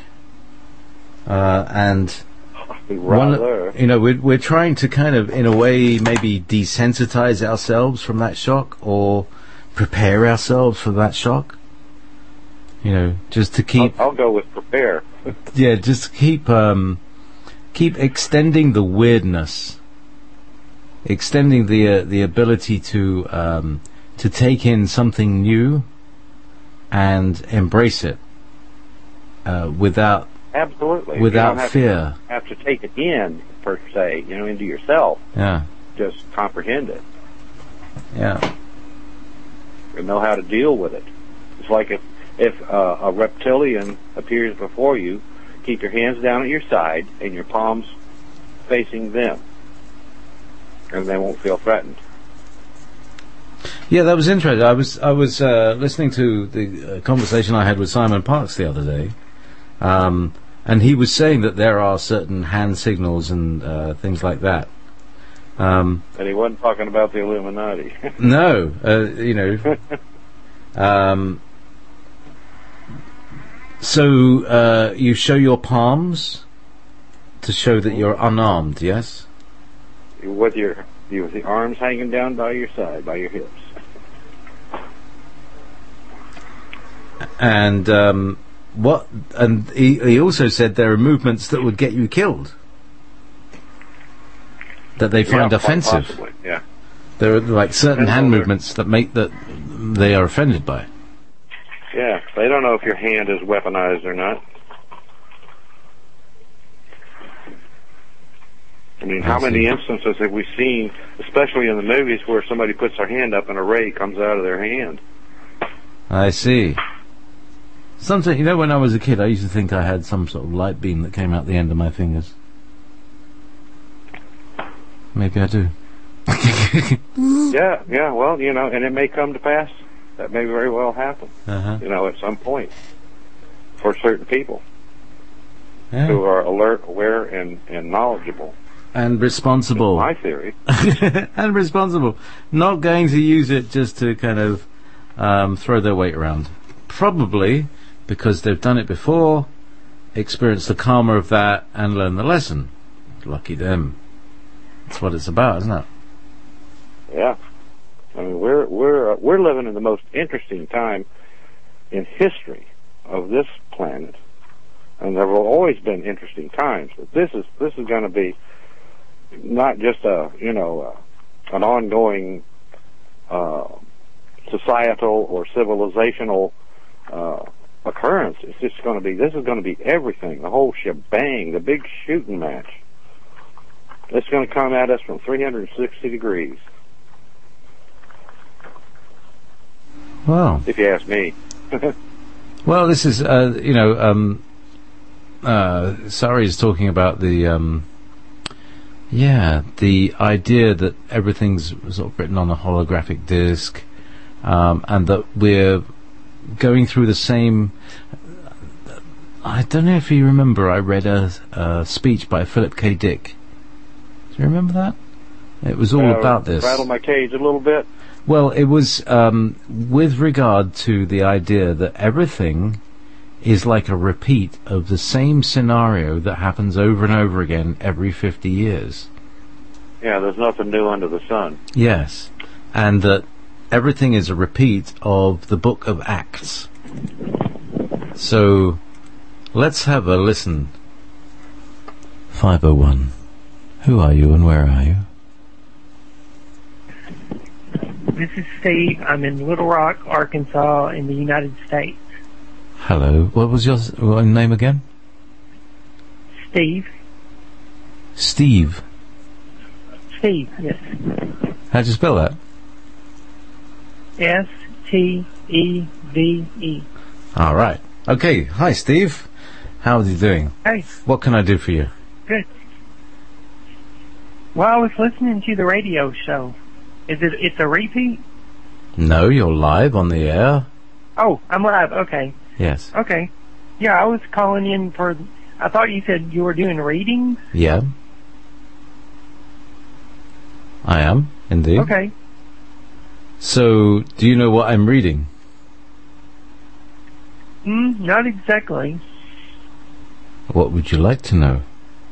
and we're trying to kind of, in a way, maybe desensitize ourselves from that shock, or prepare ourselves for that shock. Just to keep. I'll go with prepare. Yeah, just keep extending the weirdness, extending the ability to take in something new and embrace it without fear. Have to take it in per se, into yourself. Yeah. Just comprehend it. Yeah. And know how to deal with it. It's like if a reptilian appears before you, keep your hands down at your side and your palms facing them, and they won't feel threatened. Yeah, that was interesting. I was listening to the conversation I had with Simon Parkes the other day, and he was saying that there are certain hand signals and things like that. And he wasn't talking about the Illuminati. No, So you show your palms to show that you're unarmed, yes? With the arms hanging down by your side, by your hips. And what? And he also said there are movements that would get you killed, that they find offensive. Possibly, yeah. There are like certain hand movements that make that they are offended by. Yeah, they don't know if your hand is weaponized or not. I mean, how many instances have we seen, especially in the movies, where somebody puts their hand up and a ray comes out of their hand? I see. Sometimes, when I was a kid, I used to think I had some sort of light beam that came out the end of my fingers. Maybe I do. Yeah, well, and it may come to pass. That may very well happen, at some point, for certain people who are alert, aware, and knowledgeable. And responsible. That's my theory. And responsible. Not going to use it just to kind of throw their weight around. Probably because they've done it before, experienced the karma of that, and learned the lesson. Lucky them. That's what it's about, isn't it? Yeah. I mean, we're living in the most interesting time in history of this planet, and there have always been interesting times. But this is going to be not just an ongoing societal or civilizational occurrence. It's just going to be. This is going to be everything, the whole shebang, the big shooting match. It's going to come at us from 360 degrees. Wow. If you ask me. Well, this is, Sari is talking about the idea that everything's sort of written on a holographic disc, and that we're going through the same. I don't know if you remember, I read a speech by Philip K. Dick. Do you remember that? It was all about this. Rattle my cage a little bit. Well, it was with regard to the idea that everything is like a repeat of the same scenario that happens over and over again every 50 years. Yeah, there's nothing new under the sun. Yes, and that everything is a repeat of the Book of Acts. So, let's have a listen. 501. Who are you and where are you? This is Steve. I'm in Little Rock, Arkansas, in the United States. Hello. What was your name again? Steve. Steve? Steve, yes. How'd you spell that? S-T-E-V-E. All right. Okay. Hi, Steve. How are you doing? Hey. What can I do for you? Good. Well, I was listening to the radio show. It's a repeat? No, you're live on the air. Oh, I'm live. Okay. Yes. Okay. Yeah, I was calling in for. I thought you said you were doing readings. Yeah. I am, indeed. Okay. So, do you know what I'm reading? Not exactly. What would you like to know?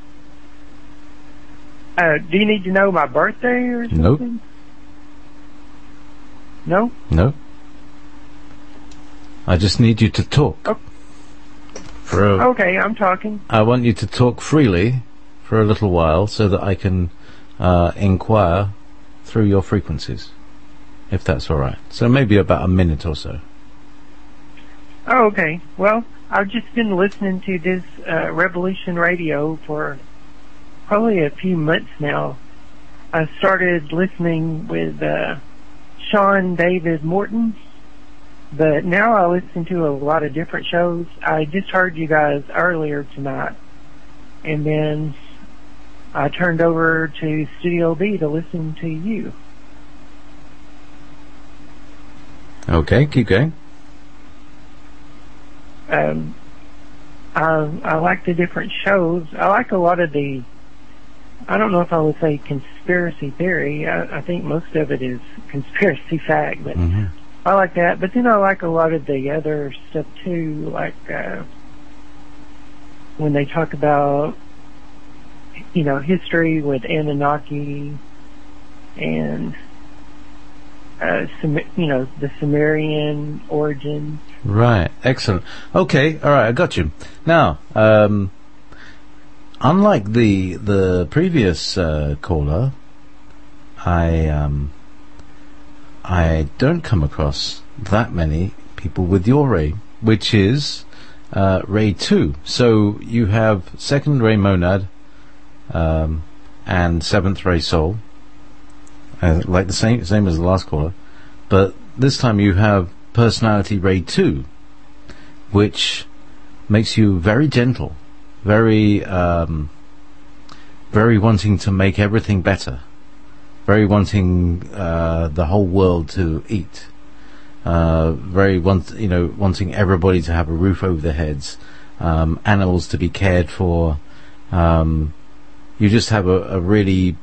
Do you need to know my birthday or something? Nope. No? No. I just need you to talk. Oh. Okay, I'm talking. I want you to talk freely for a little while so that I can inquire through your frequencies, if that's all right. So maybe about a minute or so. Oh, okay. Well, I've just been listening to this Revolution Radio for probably a few months now. I started listening with Sean David Morton, but now I listen to a lot of different shows. I just heard you guys earlier tonight, and then I turned over to Studio B to listen to you. Okay, keep going. I like the different shows. I like a lot of the, I don't know if I would say conspiracy theory. I think most of it is conspiracy fact, but I like that. But then I like a lot of the other stuff too, like when they talk about, you know, history with Anunnaki and the Sumerian origins. Right, excellent. Okay, all right, I got you. Now, unlike the previous caller, I don't come across that many people with your ray, which is ray 2. So you have second ray monad and seventh ray soul, like the same as the last caller, but this time you have personality ray 2, which makes you very gentle, very wanting to make everything better, very wanting the whole world to eat, wanting everybody to have a roof over their heads, animals to be cared for. You just have a really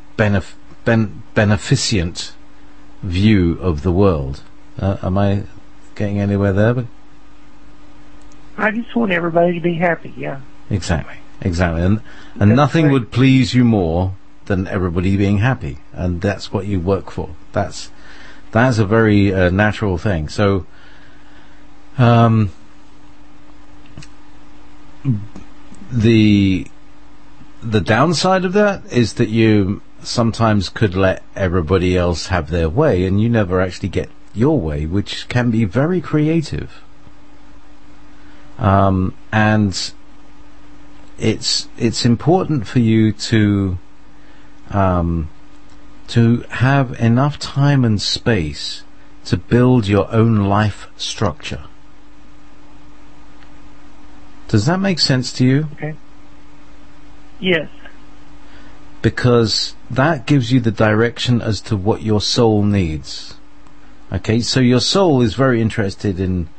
beneficent view of the world. Am I getting anywhere there? But I just want everybody to be happy, yeah. Exactly. And nothing right. would please you more than everybody being happy, and that's what you work for. That's a very natural thing. So, the downside of that is that you sometimes could let everybody else have their way, and you never actually get your way, which can be very creative. And it's important for you to have enough time and space to build your own life structure. Does that make sense to you? Okay. Yes. Because that gives you the direction as to what your soul needs. Okay, so your soul is very interested in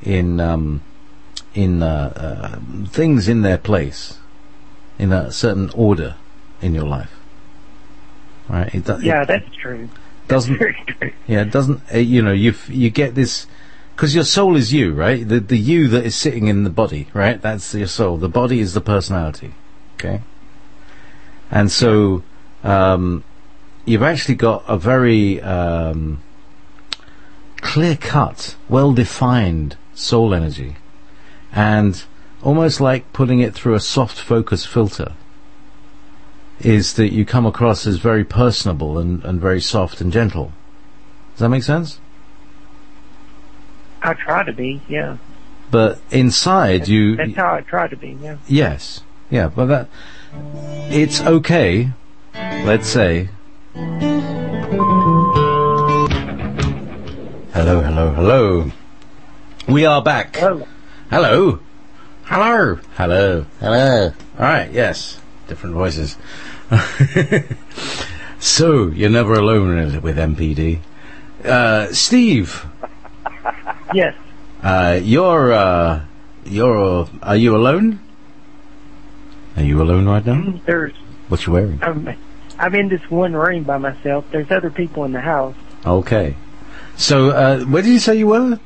things in their place, in a certain order in your life. Right? That's true. Doesn't Very true. Yeah, it doesn't. You get this because your soul is you, right? The you that is sitting in the body, right? That's your soul. The body is the personality. Okay. And so you've actually got a very clear-cut, well-defined soul energy, and almost like putting it through a soft focus filter is that you come across as very personable and very soft and gentle. Does that make sense? I try to be, yeah. But inside that's how I try to be, yeah. Yes. Yeah, but it's okay, let's say. Hello. We are back. Hello. Alright, yes. Different voices. So, you're never alone with MPD. Steve, Yes. are you alone? Are you alone right now? There's. What you wearing? I'm in this one room by myself. There's other people in the house. Okay. So, where did you say you were?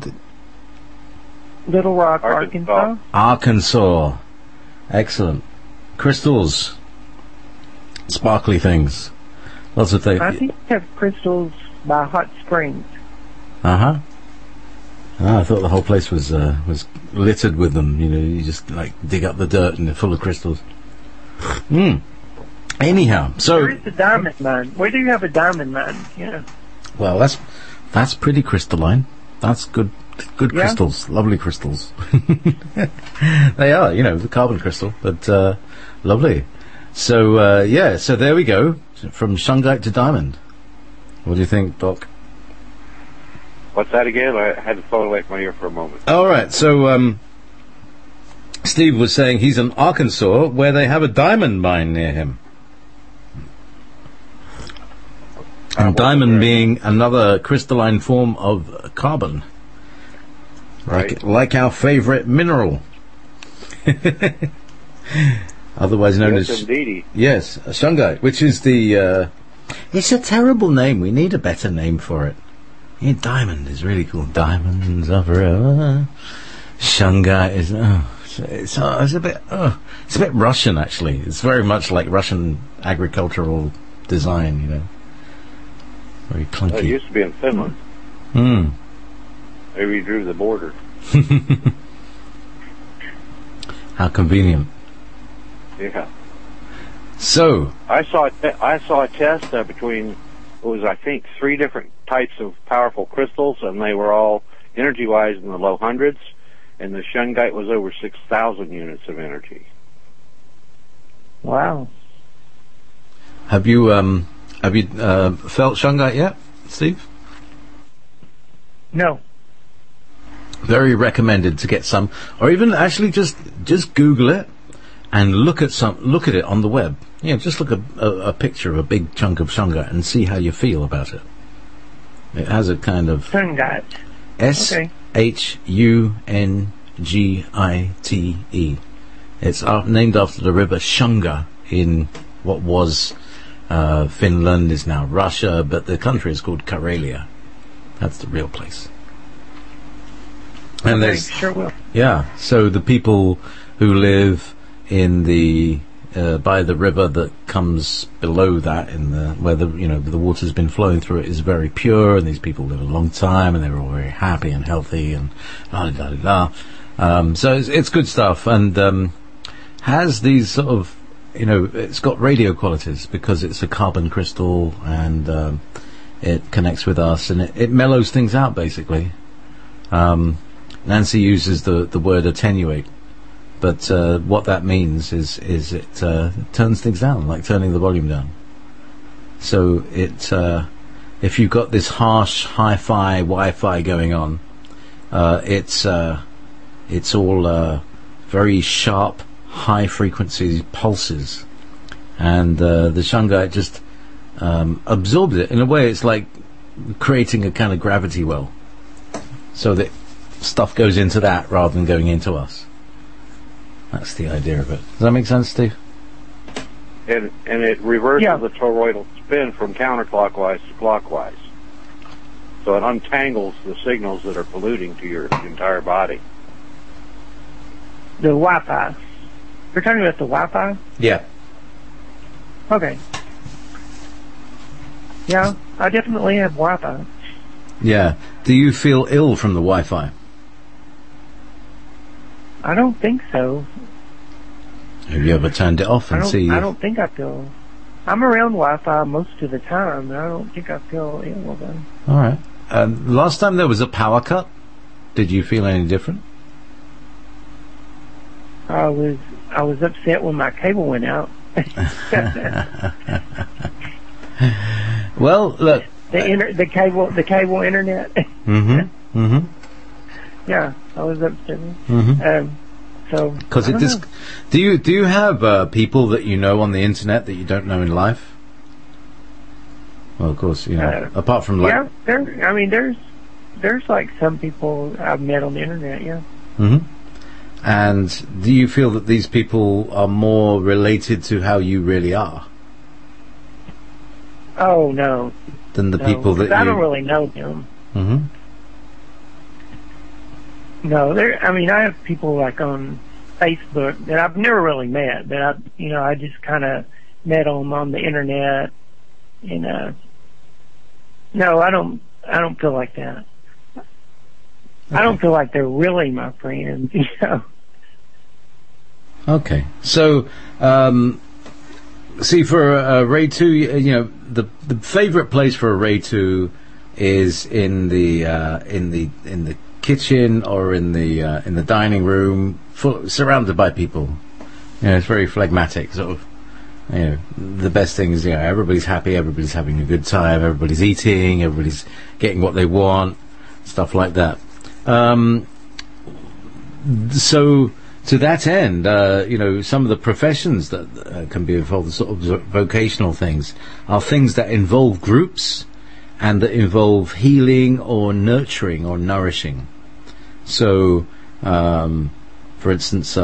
Little Rock, Arkansas. Arkansas. Arkansas. Excellent. Crystals. Sparkly things. Lots of things. I think we have crystals by Hot Springs. Uh-huh. Ah, I thought the whole place was littered with them. You know, you just like dig up the dirt and they're full of crystals. Anyhow, so There is a diamond mine. Where do you have a diamond mine? Yeah. well, that's pretty crystalline. That's good Yeah. crystals, lovely crystals. They are, you know, the carbon crystal, but lovely. So yeah, so there we go, from shungite to diamond. What do you think, Doc? What's that again? I had the phone away from my ear for a moment. All right, so Steve was saying he's in Arkansas, where they have a diamond mine near him. And diamond being another crystalline form of carbon, Right. like our favorite mineral, otherwise known Yes, as indeedy. yes, shungite, which is the. It's a terrible name. We need a better name for it. Yeah, diamond is really cool. Diamonds are forever. Shungite is. It's a bit. It's a bit Russian, actually. It's very much like Russian agricultural design, you know. Very It clunky. used to be in Finland. Hmm. They redrew the border. How convenient. Yeah. So, I saw a test between, it was, I think, 3 different types of powerful crystals, and they were all energy-wise in the low hundreds, and the shungite was over 6,000 units of energy. Wow. have you felt shungite yet, Steve? No. Very recommended to get some, or even actually just Google it and look at it on the web. Yeah, just look at a picture of a big chunk of shungite and see how you feel about it. It has a kind of Shungite. Shungite. It's named after the river Shunga in what was Finland, is now Russia, but the country is called Karelia. That's the real place. And Okay, there's sure will. yeah, so the people who live in the by the river that comes below that, in the where the the water's been flowing through it, is very pure, and these people live a long time, and they're all very happy and healthy, and la da da da. So it's good stuff, and has these sort of it's got radio qualities because it's a carbon crystal, and it connects with us, and it mellows things out basically. Nancy uses the word attenuate, but what that means is it turns things down, like turning the volume down. So if you've got this harsh hi-fi Wi-Fi going on, it's all very sharp, high frequency pulses, and the shungite just absorbs it. In a way, it's like creating a kind of gravity well, so that stuff goes into that rather than going into us. That's the idea of it. Does that make sense, Steve? And it reverses Yeah. the toroidal spin from counterclockwise to clockwise. So it untangles the signals that are polluting to your entire body. The Wi-Fi. You're talking about the Wi-Fi? Yeah. Okay. Yeah, I definitely have Wi-Fi. Yeah. Do you feel ill from the Wi-Fi? I don't think so. Have you ever turned it off and see? I don't think I feel. I'm around Wi-Fi most of the time, and I don't think I feel ill though. All right. Last time there was a power cut, did you feel any different? I was upset when my cable went out. Well, look. The cable internet. Mm-hmm. Mm-hmm. Yeah, I was upset. Mm-hmm. So Because I it don't just. know. Do you have people that you know on the internet that you don't know in life? Well, of course, apart from like... Yeah, there's like some people I've met on the internet, yeah. Hmm. And do you feel that these people are more related to how you really are? Oh, no. Than the people that I don't really know them. Mm-hmm. No, I have people like on Facebook that I've never really met, but I just kind of met them on the internet, and no, I don't feel like that. Okay. I don't feel like they're really my friends, Okay, so see, for a Ray 2, the favorite place for a Ray 2 is in the kitchen or in the dining room, surrounded by people. It's very phlegmatic, sort of. The best thing is, everybody's happy, everybody's having a good time, everybody's eating, everybody's getting what they want, stuff like that. So, to that end, some of the professions that can be involved, the sort of vocational things, are things that involve groups and that involve healing or nurturing or nourishing. So, for instance,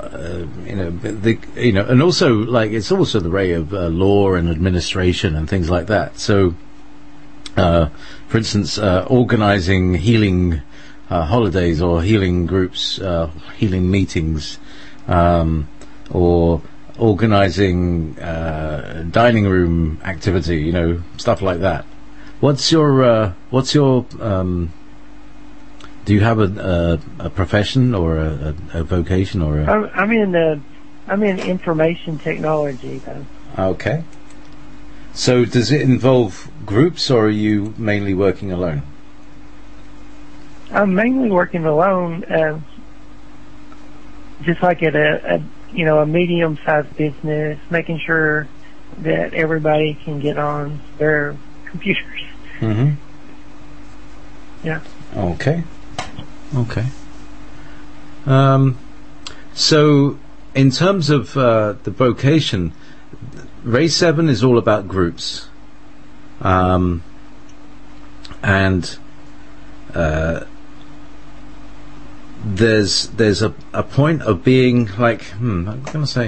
and also like it's also the ray of law and administration and things like that. So, for instance, organizing healing holidays or healing groups, healing meetings, or organizing dining room activity, stuff like that. What's your do you have a profession or a vocation or a... I'm in information technology though. Okay. So does it involve groups or are you mainly working alone? I'm mainly working alone, just like at a medium-sized business, making sure that everybody can get on their computers. Mm-hmm. Yeah. Okay. So, in terms of the vocation, Ray 7 is all about groups, and there's a point of being like I'm going to say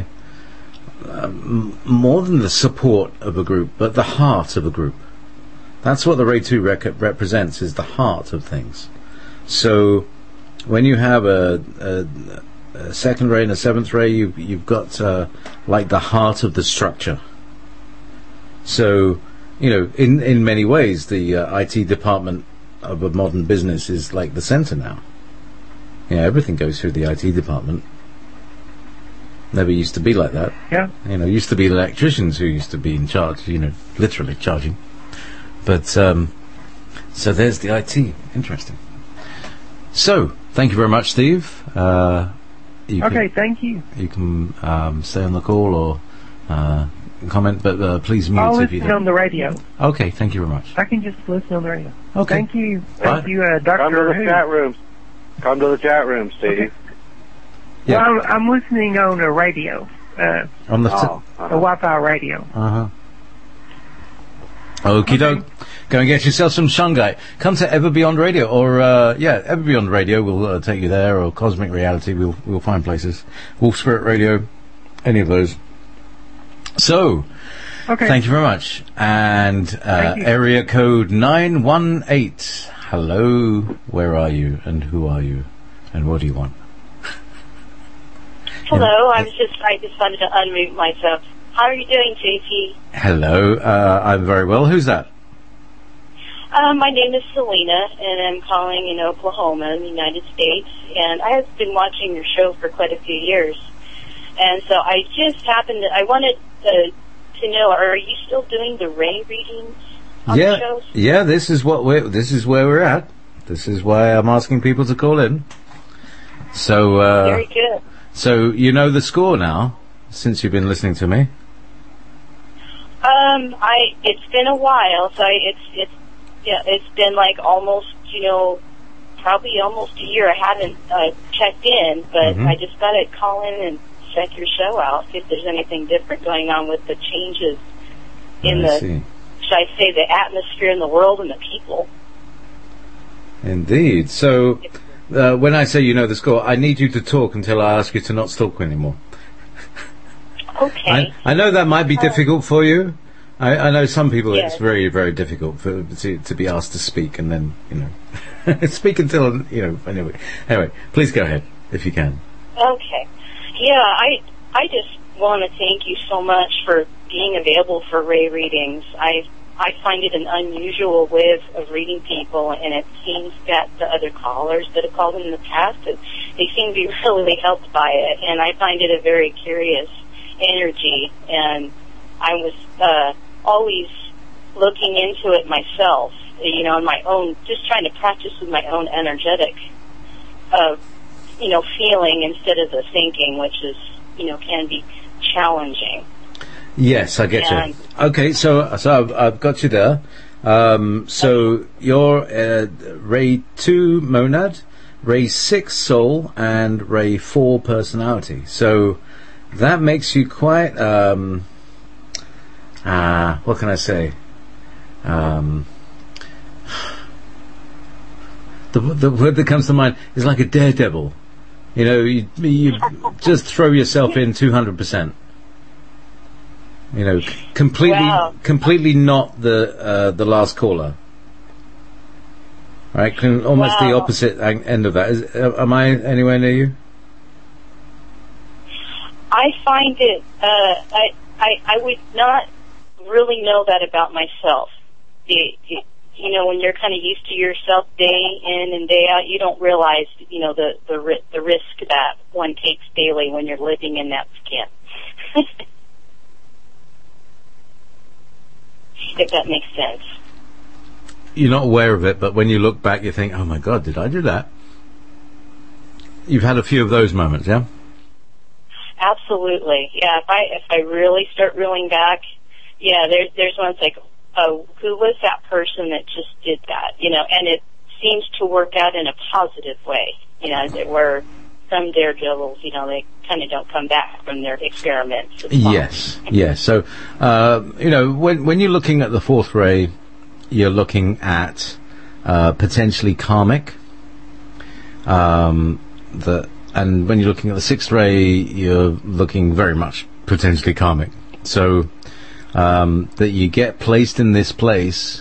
more than the support of a group, but the heart of a group. That's what the Ray 2 represents, is the heart of things. So when you have a second ray and a seventh ray, you've got like the heart of the structure. So, in many ways, the IT department of a modern business is like the center now. Everything goes through the IT department. Never used to be like that. Yeah. Used to be electricians who used to be in charge, literally charging. But, so there's the IT. Interesting. So, thank you very much, Steve. Thank you. You can stay on the call or comment, but please mute I'll if you listen don't. on the radio. Okay, thank you very much. I can just listen on the radio. Okay. Thank you. Bye. Thank you, Dr. Come to the Who. chat room. Come to the chat room, Steve. Okay. Yeah. Well, I'm listening on a radio. On the a Wi-Fi radio. Okie doke. Go and get yourself some shungite. Come to Ever Beyond Radio, or Ever Beyond Radio. We'll take you there, or Cosmic Reality. We'll find places. Wolf Spirit Radio, any of those. So, thank you very much. And area code 918. Hello, where are you, and who are you, and what do you want? Hello, I just wanted to unmute myself. How are you doing, JP? Hello, I'm very well. Who's that? My name is Selena, and I'm calling in Oklahoma, in the United States. And I have been watching your show for quite a few years. And so I just I wanted to know, are you still doing the Ray readings on the shows? Yeah, this is where we're at. This is why I'm asking people to call in. So, very good. So you know the score now, since you've been listening to me? It's been a while, so it's been like almost, probably almost a year. I haven't checked in, but I just got to call in and check your show out, see if there's anything different going on with the changes in the should I say, the atmosphere in the world and the people. Indeed. So, when I say you know the score, I need you to talk until I ask you to not talk anymore. Okay. I know that might be difficult for you. I know some people Yes. it's very, very difficult to be asked to speak and then, speak until, Anyway, please go ahead, if you can. Okay. Yeah, I just want to thank you so much for being available for Ray readings. I find it an unusual way of reading people, and it seems that the other callers that have called in the past, they seem to be really helped by it, and I find it a very curious energy, and I was always looking into it myself, on my own, just trying to practice with my own energetic, feeling instead of the thinking, which is, can be challenging. Yes, I get you. Okay, so I've got you there. So you're Ray 2 Monad, Ray 6 Soul, and Ray 4 Personality. So that makes you quite, what can I say? The word that comes to mind is like a daredevil. You just throw yourself in 200%. Completely not the last caller. Right, almost the opposite end of that. Am I anywhere near you? I find it. I would not really know that about myself. When you're kind of used to yourself day in and day out, you don't realize, the risk that one takes daily when you're living in that skin. If that makes sense. You're not aware of it, but when you look back, you think, "Oh my God, did I do that?" You've had a few of those moments, yeah? Absolutely, yeah. If I really start reeling back, yeah, there's ones like, oh, who was that person that just did that? And it seems to work out in a positive way. Where some daredevils, they kind of don't come back from their experiments. Yes. So, when you're looking at the fourth ray, you're looking at potentially karmic. And when you're looking at the sixth ray, you're looking very much potentially karmic. So that you get placed in this place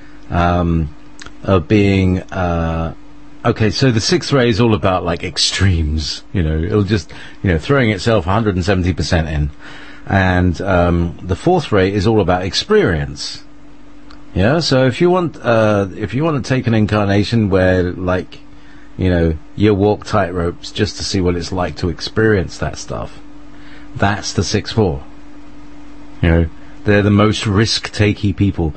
of being. Okay, so the sixth ray is all about like extremes, it'll just, throwing itself 170% in. And the fourth ray is all about experience. Yeah, so if you want to take an incarnation where, like, you walk tightropes just to see what it's like to experience that stuff, that's the 6-4. They're the most risk-takey people.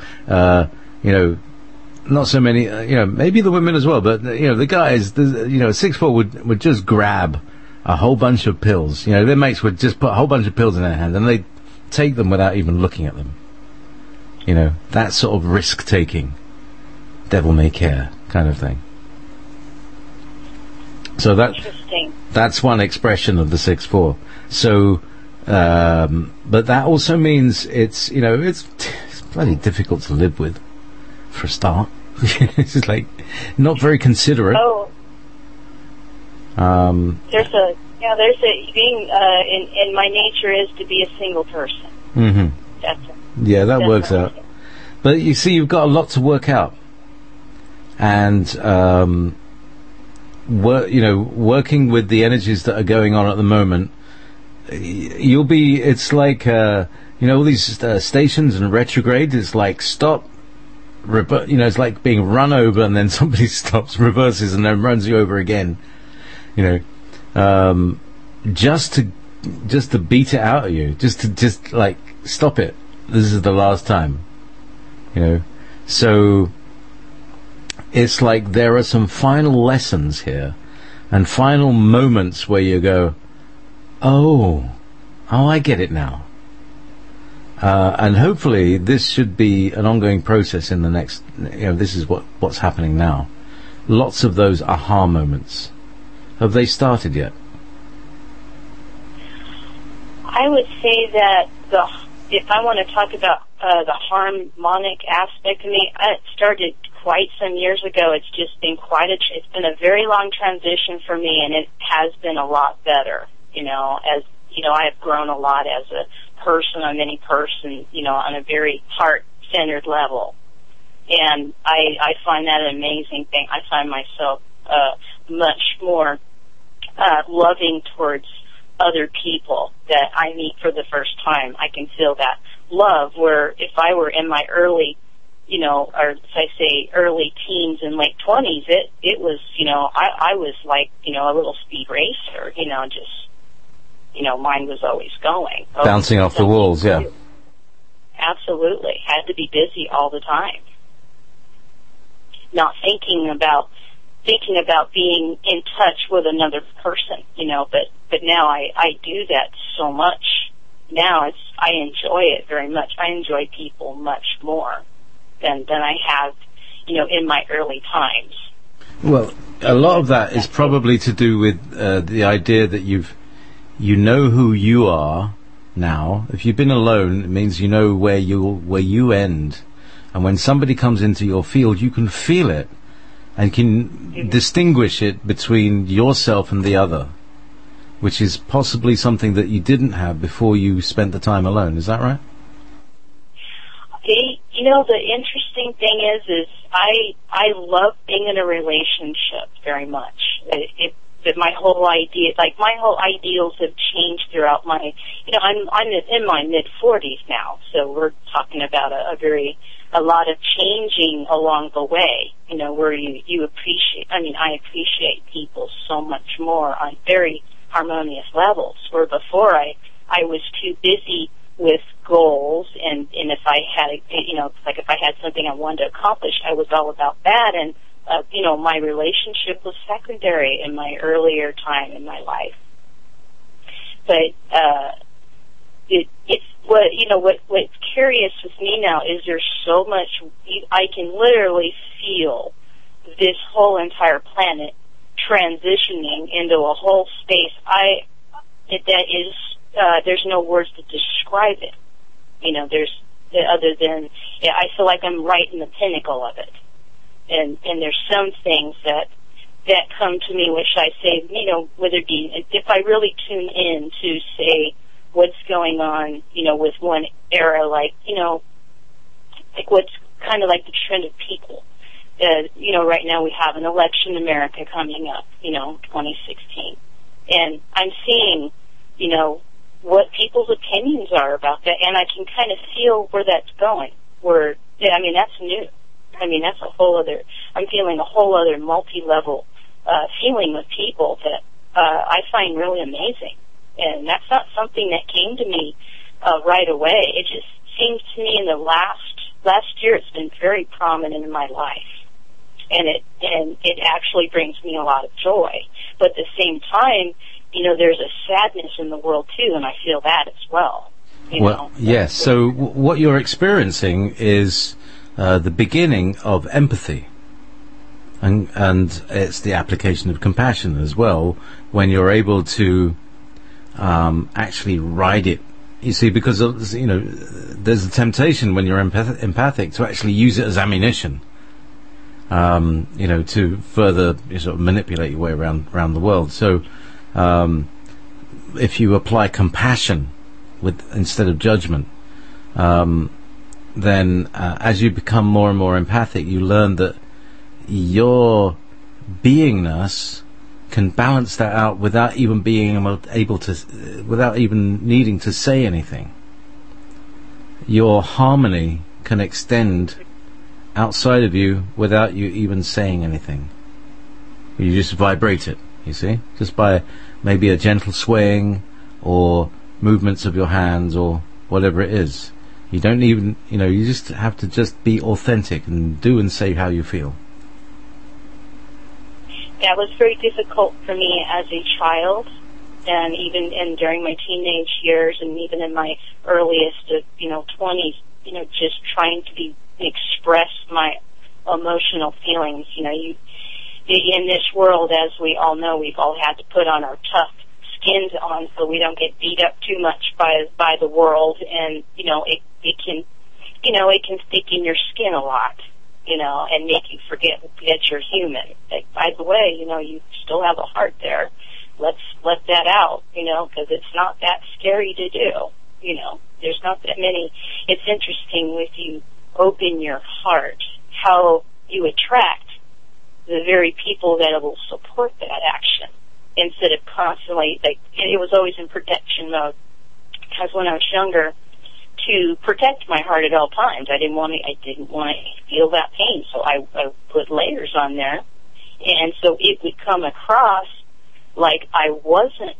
Not so many, maybe the women as well, but, the guys, 6-4 would just grab a whole bunch of pills. Their mates would just put a whole bunch of pills in their hand and they'd take them without even looking at them. That sort of risk-taking, devil may care kind of thing. So that's one expression of the 6-4. So, but that also means it's bloody difficult to live with. For a start, it's just like not very considerate. Oh, there's a being in my nature is to be a single person. Mm-hmm. That works out. But you see, you've got a lot to work out, and working with the energies that are going on at the moment, you'll be. It's like all these stations and retrograde. It's like stop. It's like being run over and then somebody stops, reverses, and then runs you over again. Just to beat it out of you, just like stop it. This is the last time. So it's like there are some final lessons here, and final moments where you go, oh, I get it now. And hopefully this should be an ongoing process in the next, this is what's happening now. Lots of those aha moments. Have they started yet? I would say that if I want to talk about the harmonic aspect of me, it started quite some years ago. It's just been it's been a very long transition for me, and it has been a lot better, as, I have grown a lot as a person, a many person, on a very heart-centered level. And I find that an amazing thing. I find myself much more loving towards other people that I meet for the first time. I can feel that love, where if I were in my early, or as I say, early teens and late 20s, it was, I was like, a little speed racer, just, mine was always going. Bouncing off the walls, yeah. Absolutely. Had to be busy all the time. Not thinking about being in touch with another person, but now I do that so much. Now I enjoy it very much. I enjoy people much more than I have, in my early times. Well, a lot of that is probably to do with the idea that you know who you are now. If you've been alone, it means you know where you end. And when somebody comes into your field, you can feel it and can distinguish it between yourself and the other, which is possibly something that you didn't have before you spent the time alone. Is that right? The interesting thing is I love being in a relationship very much. My whole ideals have changed throughout my, I'm in my mid-40s now, so we're talking about a lot of changing along the way, where you appreciate, I appreciate people so much more on very harmonious levels, where before I was too busy with goals, and if I had, if I had something I wanted to accomplish, I was all about that, and, my relationship was secondary in my earlier time in my life. But, it's what's curious with me now is there's so much, I can literally feel this whole entire planet transitioning into a whole space. There's no words to describe it. Other than, I feel like I'm right in the pinnacle of it. And there's some things that come to me which I say, whether it be, if I really tune in to say what's going on, with one era, like what's kind of like the trend of people. Right now we have an election in America coming up, 2016. And I'm seeing, what people's opinions are about that, and I can kind of feel where that's going. That's new. That's a whole other, I'm feeling a whole other multi-level feeling with people that I find really amazing. And that's not something that came to me right away. It just seems to me in the last year it's been very prominent in my life. And it actually brings me a lot of joy. But at the same time, there's a sadness in the world too, and I feel that as well. Yes. So what you're experiencing is the beginning of empathy, and it's the application of compassion as well. When you're able to actually ride it, you see, because there's a temptation when you're empathic to actually use it as ammunition. To further sort of manipulate your way around the world. So, if you apply compassion instead of judgment, then as you become more and more empathic, you learn that your beingness can balance that out without even being without even needing to say anything. Your harmony can extend outside of you without you even saying anything. You just vibrate it, you see, just by maybe a gentle swaying or movements of your hands or whatever it is. You don't even, you just have to just be authentic and do and say how you feel. That was very difficult for me as a child, and even during my teenage years, and even in my earliest, 20s, just trying to express my emotional feelings. In this world, as we all know, we've all had to put on our tough skins on so we don't get beat up too much by the world, and it can it can stick in your skin a lot, and make you forget that you're human. Like, by the way, you still have a heart there. Let's let that out, because it's not that scary to do. There's not that many. It's interesting if you open your heart, how you attract the very people that will support that action instead of constantly, like, it was always in protection mode. Because when I was younger, to protect my heart at all times, I didn't want to feel that pain, so I put layers on there, and so it would come across like I wasn't,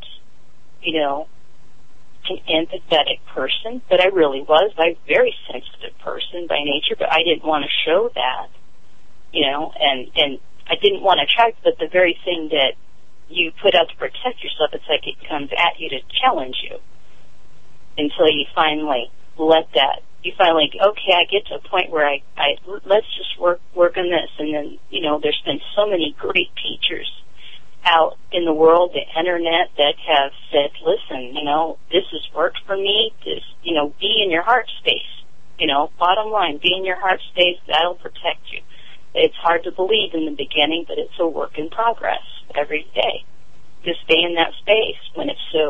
an empathetic person, but I really was. I'm a very sensitive person by nature, but I didn't want to show that, and I didn't want to attract, but the very thing that you put out to protect yourself, it's like it comes at you to challenge you until you finally okay, I get to a point where I let's just work on this, and then, there's been so many great teachers out in the world, the internet, that have said, listen, this has worked for me, this, be in your heart space, bottom line, be in your heart space, that'll protect you. It's hard to believe in the beginning, but it's a work in progress every day. Just stay in that space when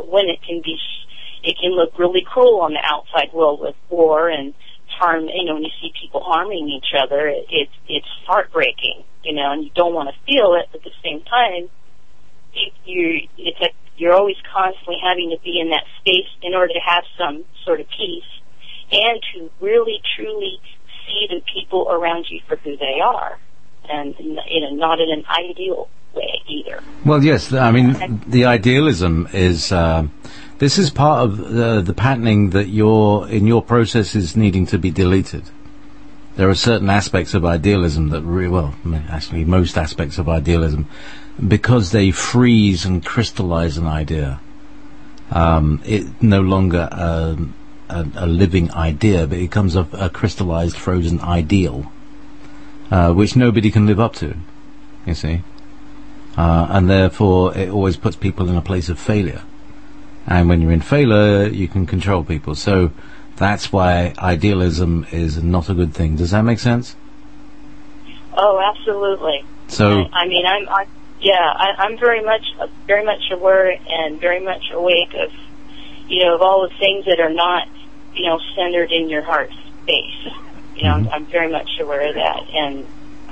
it can look really cruel on the outside world with war and harm, when you see people harming each other, it's heartbreaking, and you don't want to feel it, but at the same time, it's like you're always constantly having to be in that space in order to have some sort of peace and to really, truly see the people around you for who they are, and, not in an ideal way either. Well, yes, I mean, the idealism is... this is part of the patterning that in your process is needing to be deleted. There are certain aspects of idealism that actually most aspects of idealism, because they freeze and crystallize an idea, it no longer a living idea, but it becomes a crystallized, frozen ideal, which nobody can live up to, you see. And therefore it always puts people in a place of failure. And when you're in failure, you can control people. So that's why idealism is not a good thing. Does that make sense? Oh, absolutely. So I'm very much aware and very much awake of, of all the things that are not, centered in your heart space. I'm very much aware of that, and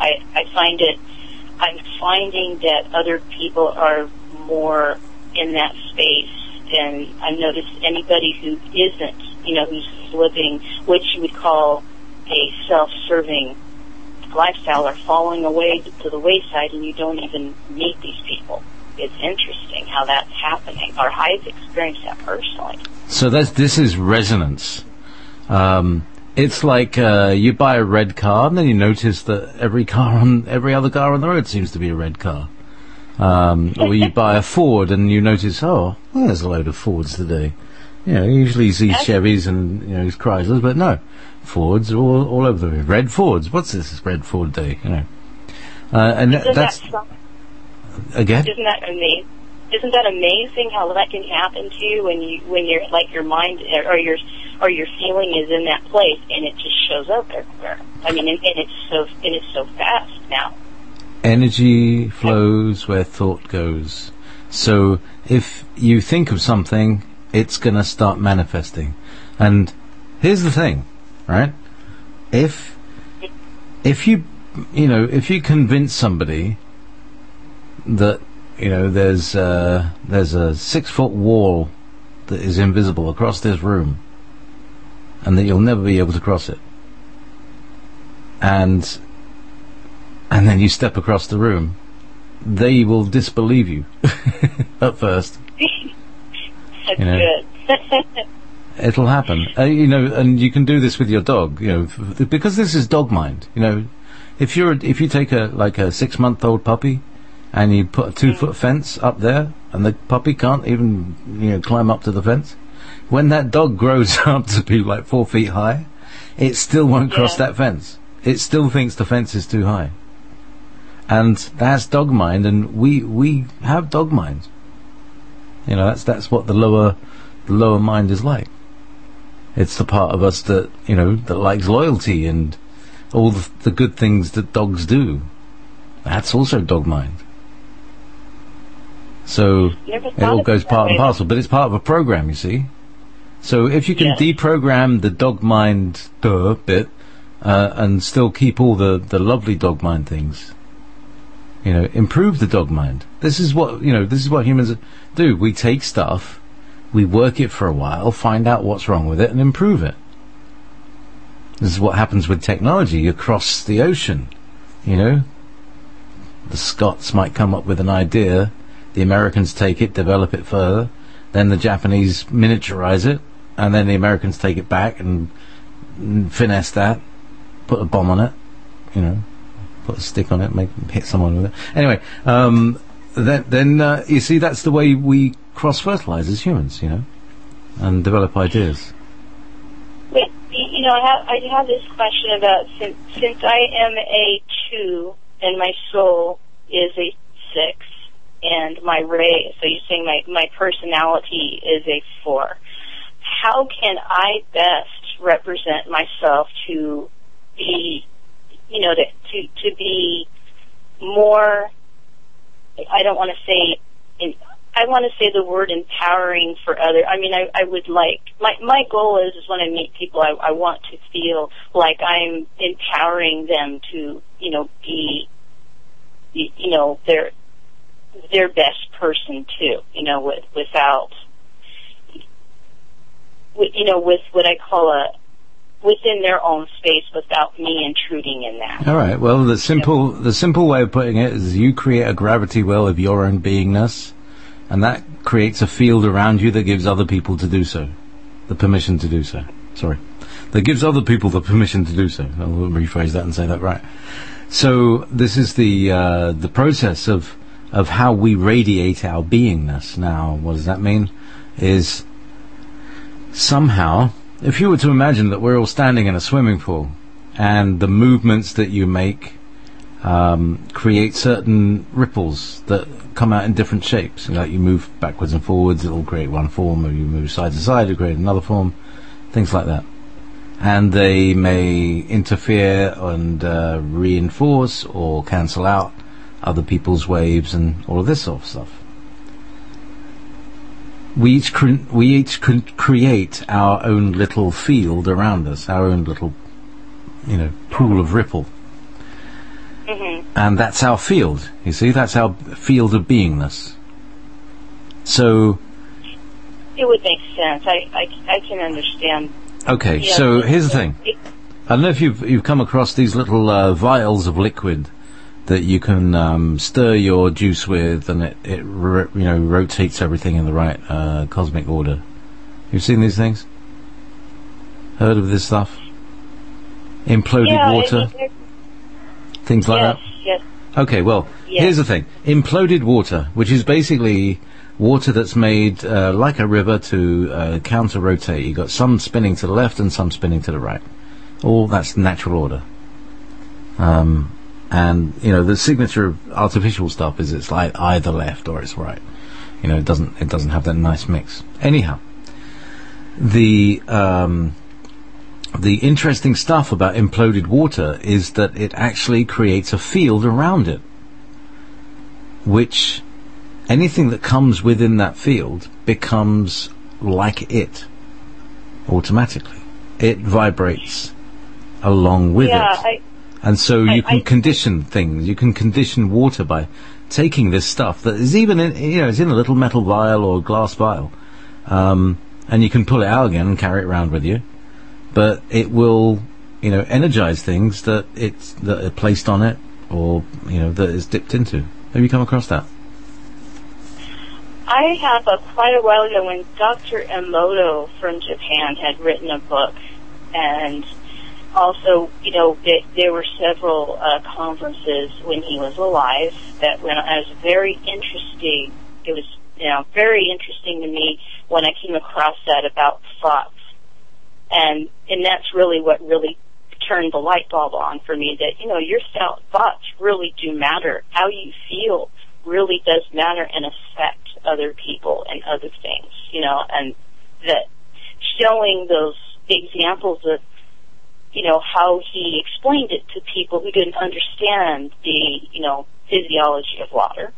I'm finding that other people are more in that space. And I've noticed anybody who isn't, who's living what you would call a self-serving lifestyle are falling away to the wayside, and you don't even meet these people. It's interesting how that's happening, or I've experienced that personally. So this is resonance. It's like you buy a red car, and then you notice that every other car on the road seems to be a red car. Or you buy a Ford and you notice, there's a load of Fords today. Usually you see Chevys and Chryslers, but no, Fords are all over the red Fords. What's this red Ford day? And that's again. Isn't that amazing? Isn't that amazing how that can happen to you when you're like your mind or your feeling is in that place and it just shows up everywhere. I mean, and it's so fast now. Energy flows where thought goes. So if you think of something, it's going to start manifesting. And here's the thing, right? If you convince somebody that there's a 6-foot wall that is invisible across this room, and that you'll never be able to cross it, and then you step across the room, they will disbelieve you at first. That's good. It'll happen. And you can do this with your dog, because this is dog mind. If you take a 6-month-old puppy and you put a 2-foot fence up there and the puppy can't even, climb up to the fence, when that dog grows up to be like 4 feet high, it still won't cross that fence. It still thinks the fence is too high. And that's dog mind, and we have dog mind. That's what the lower mind is like. It's the part of us that, that likes loyalty and all the good things that dogs do. That's also dog mind. So it all goes part and parcel, but it's part of a program, you see. So if you can deprogram the dog mind bit, and still keep all the lovely dog mind things, improve the dog mind. This is what humans do. We take stuff, we work it for a while, find out what's wrong with it, and improve it. This is what happens with technology across the ocean. The Scots might come up with an idea, the Americans take it, develop it further, then the Japanese miniaturize it, and then the Americans take it back and finesse that, put a bomb on it, put a stick on it, hit someone with it. Anyway, then you see, that's the way we cross-fertilize as humans, and develop ideas. Wait, I have this question about, since I am a 2 and my soul is a 6, and my ray, so you're saying my personality is a 4. How can I best represent myself to be, to be more, I don't want to say, I want to say the word empowering for other. I mean, I would like, my goal is when I meet people, I want to feel like I'm empowering them to, be, their best person too, without, with what I call within their own space without me intruding in that. All right. Well, the simple way of putting it is you create a gravity well of your own beingness, and that creates a field around you that gives other people to do so, the permission to do so. Sorry. That gives other people the permission to do so. I'll rephrase that and say that right. So this is the process of how we radiate our beingness. Now, what does that mean? Is somehow, if you were to imagine that we're all standing in a swimming pool, and the movements that you make create certain ripples that come out in different shapes. Like you move backwards and forwards, it'll create one form, or you move side to side, it'll create another form, things like that. And they may interfere and reinforce or cancel out other people's waves and all of this sort of stuff. We each create our own little field around us, our own little, pool of ripple. Mm-hmm. And that's our field, you see, that's our field of beingness. So it would make sense. I can understand. Okay, so here's the thing. I don't know if you've come across these little vials of liquid that you can stir your juice with, and it rotates everything in the right cosmic order. You've seen these things? Heard of this stuff? Imploded water? Things like that? Yes. Okay, well, here's the thing. Imploded water, which is basically water that's made like a river to counter-rotate. You've got some spinning to the left and some spinning to the right. All that's natural order. And, the signature of artificial stuff is it's like either left or it's right. It doesn't have that nice mix. Anyhow, the interesting stuff about imploded water is that it actually creates a field around it, which anything that comes within that field becomes like it automatically. It vibrates along with it. And so you can condition things. You can condition water by taking this stuff that is even in, it's in a little metal vial or glass vial, and you can pull it out again and carry it around with you. But it will, energize things that are placed on it, or that is dipped into. Have you come across that? I have quite a while ago when Dr. Emoto from Japan had written a book, and also, there were several conferences when he was alive that when I was very interesting. It was, very interesting to me when I came across that about thoughts, and that's really what really turned the light bulb on for me. That your thoughts really do matter. How you feel really does matter and affect other people and other things. And that showing those examples of, how he explained it to people who didn't understand the, physiology of water.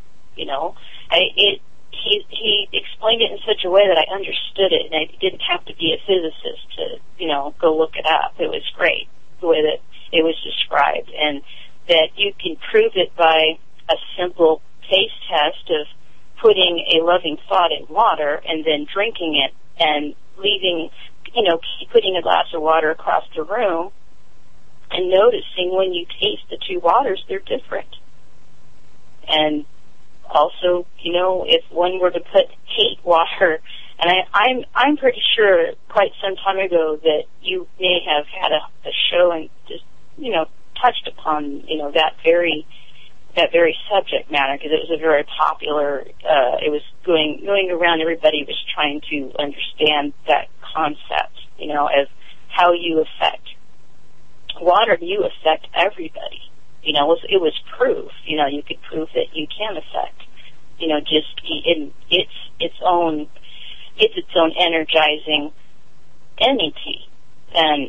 He explained it in such a way that I understood it, and I didn't have to be a physicist to, go look it up. It was great, the way that it was described, and that you can prove it by a simple taste test of putting a loving thought in water and then drinking it and leaving, putting a glass of water across the room and noticing when you taste the two waters, they're different. And also, if one were to put hate water, and I'm pretty sure quite some time ago that you may have had a show and just, touched upon, that very subject matter, because it was a very popular, it was going around, everybody was trying to understand that concept, of how you affect water, you affect everybody. It was proof, you could prove that you can affect, just its own energizing entity. And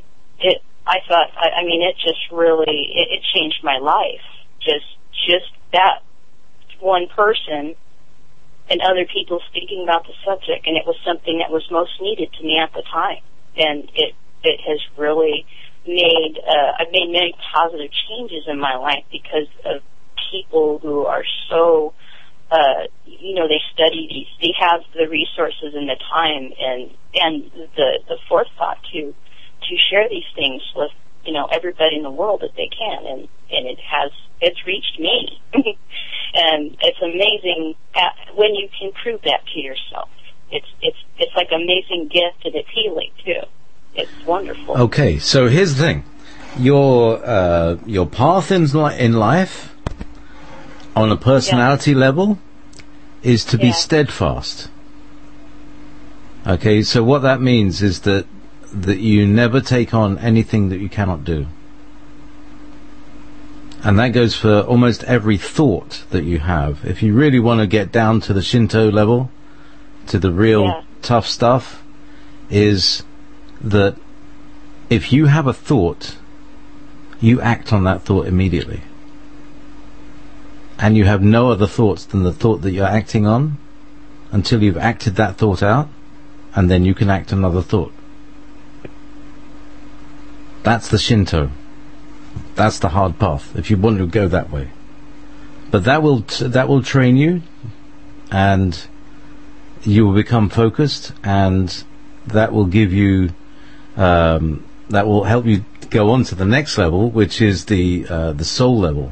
it just really, it changed my life. Just that one person and other people speaking about the subject, and it was something that was most needed to me at the time. And it has really made, I've made many positive changes in my life because of people who are so, they study these, they have the resources and the time and the forethought to share these things with, everybody in the world that they can, and it's reached me. And it's amazing when you can prove that to yourself. It's like an amazing gift, and it's healing too. It's wonderful. Okay, so here's the thing: your path in life, on a personality level, is to be steadfast. Okay, so what that means is that you never take on anything that you cannot do. And that goes for almost every thought that you have. If you really want to get down to the Shinto level, to the real tough stuff, is that if you have a thought, you act on that thought immediately. And you have no other thoughts than the thought that you're acting on until you've acted that thought out, and then you can act another thought. That's the Shinto. That's the hard path, if you want to go that way. But that will train you, and you will become focused, and that will give you, that will help you go on to the next level, which is the soul level.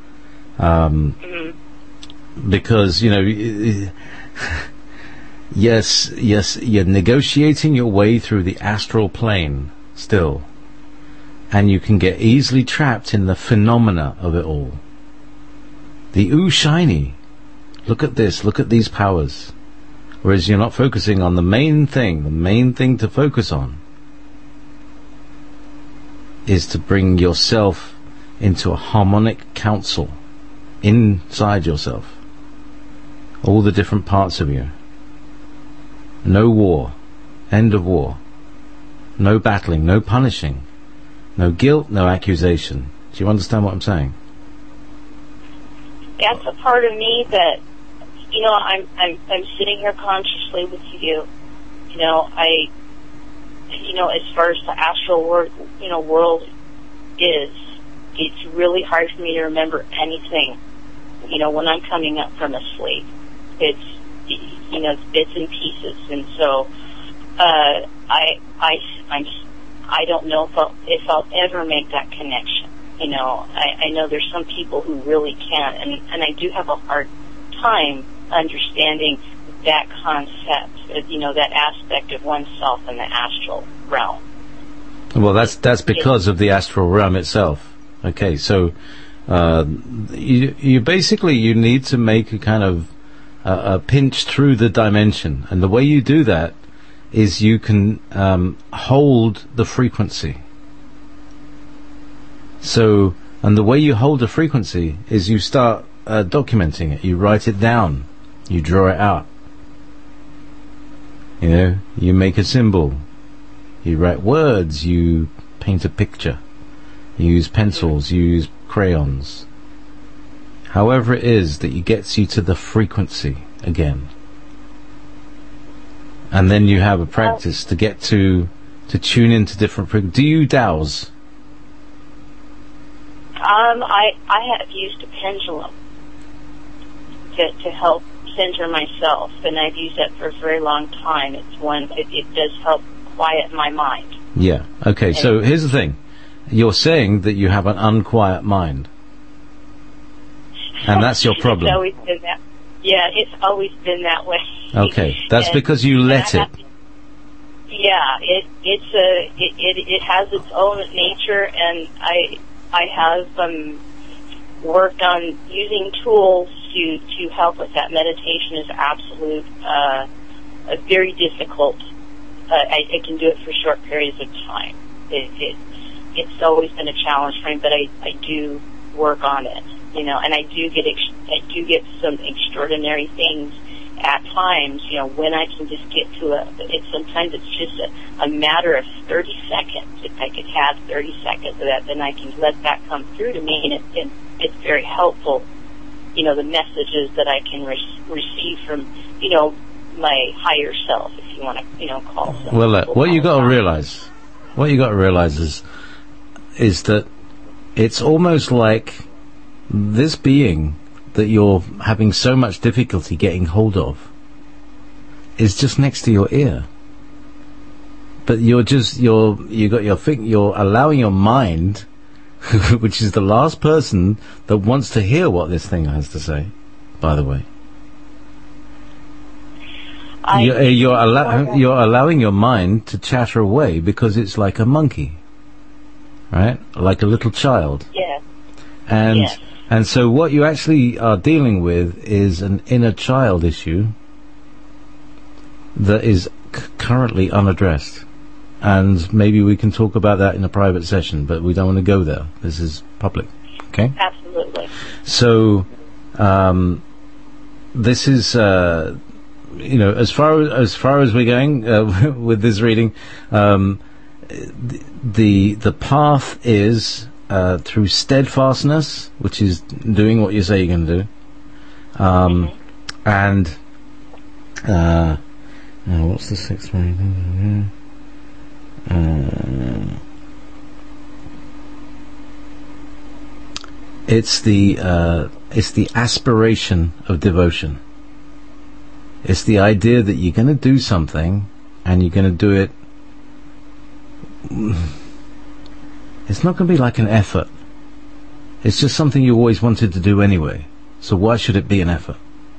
Because, yes, you're negotiating your way through the astral plane still. And you can get easily trapped in the phenomena of it all. The ooh shiny. Look at this, look at these powers. Whereas you're not focusing on the main thing to focus on is to bring yourself into a harmonic council inside yourself. All the different parts of you. No war. End of war. No battling, no punishing. No guilt, no accusation. Do you understand what I'm saying? That's a part of me that, I'm sitting here consciously with you. As far as the astral world is, it's really hard for me to remember anything. When I'm coming up from a sleep, it's bits and pieces, and so I don't know if I'll ever make that connection. I know there's some people who really can, and I do have a hard time understanding that concept, that aspect of oneself in the astral realm. Well, that's because of the astral realm itself. Okay, so you basically you need to make a kind of a pinch through the dimension, and the way you do that is you can hold the frequency. So, and the way you hold the frequency is you start documenting it. You write it down. You draw it out. You make a symbol. You write words, you paint a picture, you use pencils, you use crayons. However it is that it gets you to the frequency again. And then you have a practice to get to tune into different frequencies. Do you dowse? I have used a pendulum to help center myself, and I've used that for a very long time. It does help quiet my mind. Yeah. Okay. So here's the thing: you're saying that you have an unquiet mind, and that's your problem. It's always been that. Yeah, it's always been that way. Okay, that's because you let it. Yeah, it has its own nature, and I have worked on using tools to help with that. Meditation is absolute, very difficult. I can do it for short periods of time. It's always been a challenge for me, but I do work on it, and I do get some extraordinary things at times, when I can just get to sometimes it's just a matter of 30 seconds. If I could have 30 seconds of that, then I can let that come through to me, and it's very helpful, the messages that I can receive from, my higher self, if you want to, call something. Well, what you got to realize is that it's almost like this being that you're having so much difficulty getting hold of is just next to your ear. But you're allowing your mind, which is the last person that wants to hear what this thing has to say, by the way. You're allowing your mind to chatter away because it's like a monkey, right? Like a little child. Yes. And so what you actually are dealing with is an inner child issue that is currently unaddressed. And maybe we can talk about that in a private session, but we don't want to go there. This is public. Okay? Absolutely. So, this is, as far as we're going with this reading, the path is through steadfastness, which is doing what you say you're going to do, and what's the sixth one? It's the aspiration of devotion. It's the idea that you're going to do something, and you're going to do it. It's not going to be like an effort. It's just something you always wanted to do anyway. So why should it be an effort?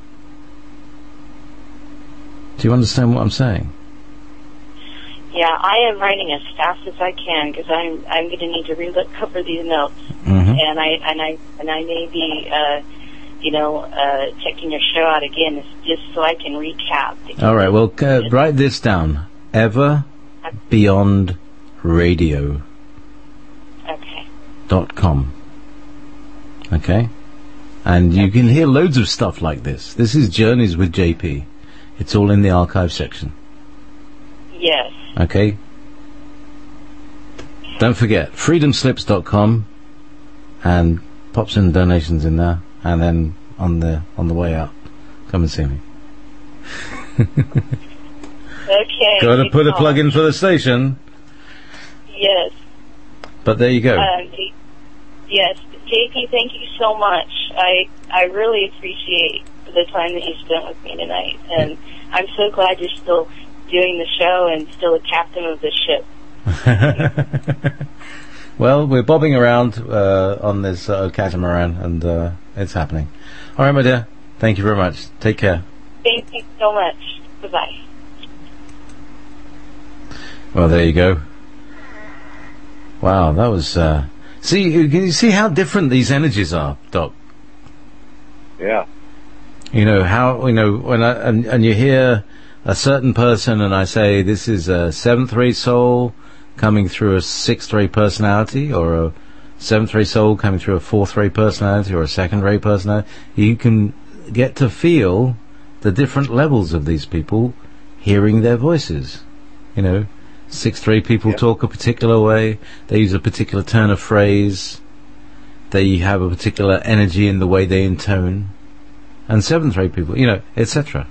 Do you understand what I'm saying? Yeah, I am writing as fast as I can because I'm going to need to cover these notes, and I may be checking your show out again just so I can recap. All right, well, write this down: Ever Beyond Radio. Okay. .com. Okay, and you can hear loads of stuff like this. This is Journeys with JP. It's all in the archive section. Yes. Okay. Don't forget freedomslips.com, and pop some donations in there, and then on the way out, come and see me. Okay. Got to put a plug in for the station. Yes. But there you go. Yes, JP, thank you so much. I really appreciate the time that you spent with me tonight, and I'm so glad you're still doing the show and still a captain of the ship. Well, we're bobbing around on this catamaran, and it's happening. All right, my dear. Thank you very much. Take care. Thank you so much. Bye-bye. Well, there you go. Wow, that was... can you see how different these energies are, Doc? Yeah. When you hear a certain person, and I say this is a seventh ray soul coming through a sixth ray personality, or a seventh ray soul coming through a fourth ray personality, or a second ray personality, you can get to feel the different levels of these people, hearing their voices. Sixth rate people talk a particular way. They use a particular turn of phrase. They have a particular energy in the way they intone. And seventh rate people, etc.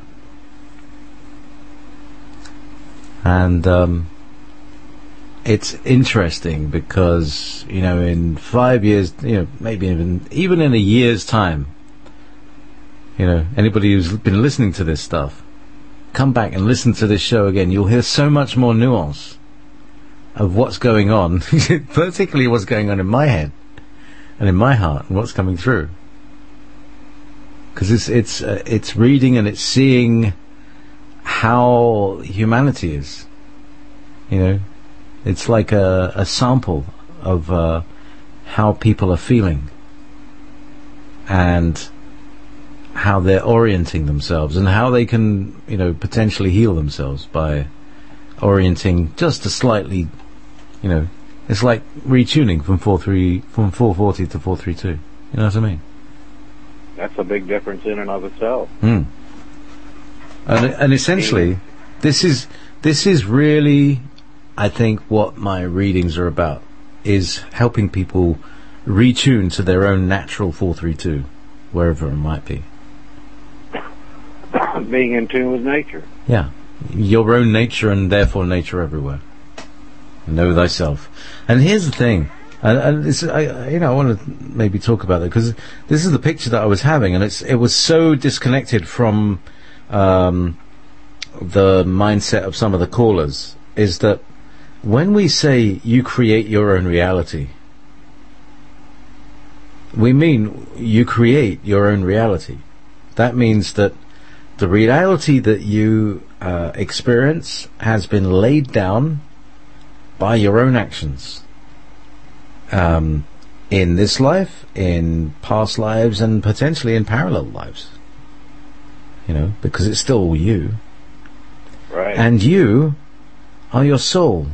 And it's interesting because, in 5 years, maybe even in a year's time, anybody who's been listening to this stuff, come back and listen to this show again. You'll hear so much more nuance of what's going on, particularly what's going on in my head and in my heart and what's coming through. Because it's reading and it's seeing how humanity is. It's like a sample of how people are feeling and how they're orienting themselves and how they can, potentially heal themselves by orienting just a slightly, it's like retuning from 440 to 432. You know what I mean? That's a big difference in and of itself. Mm. And essentially, this is really, I think, what my readings are about, is helping people retune to their own natural 432, wherever it might be. Being in tune with nature. Yeah, your own nature, and therefore nature everywhere. Know thyself. And here's the thing, and this, I want to maybe talk about that, because this is the picture that I was having, and it was so disconnected from the mindset of some of the callers. Is that when we say you create your own reality, we mean you create your own reality. That means that the reality that you experience has been laid down by your own actions, in this life, in past lives, and potentially in parallel lives. Because it's still all you. Right. And you are your soul.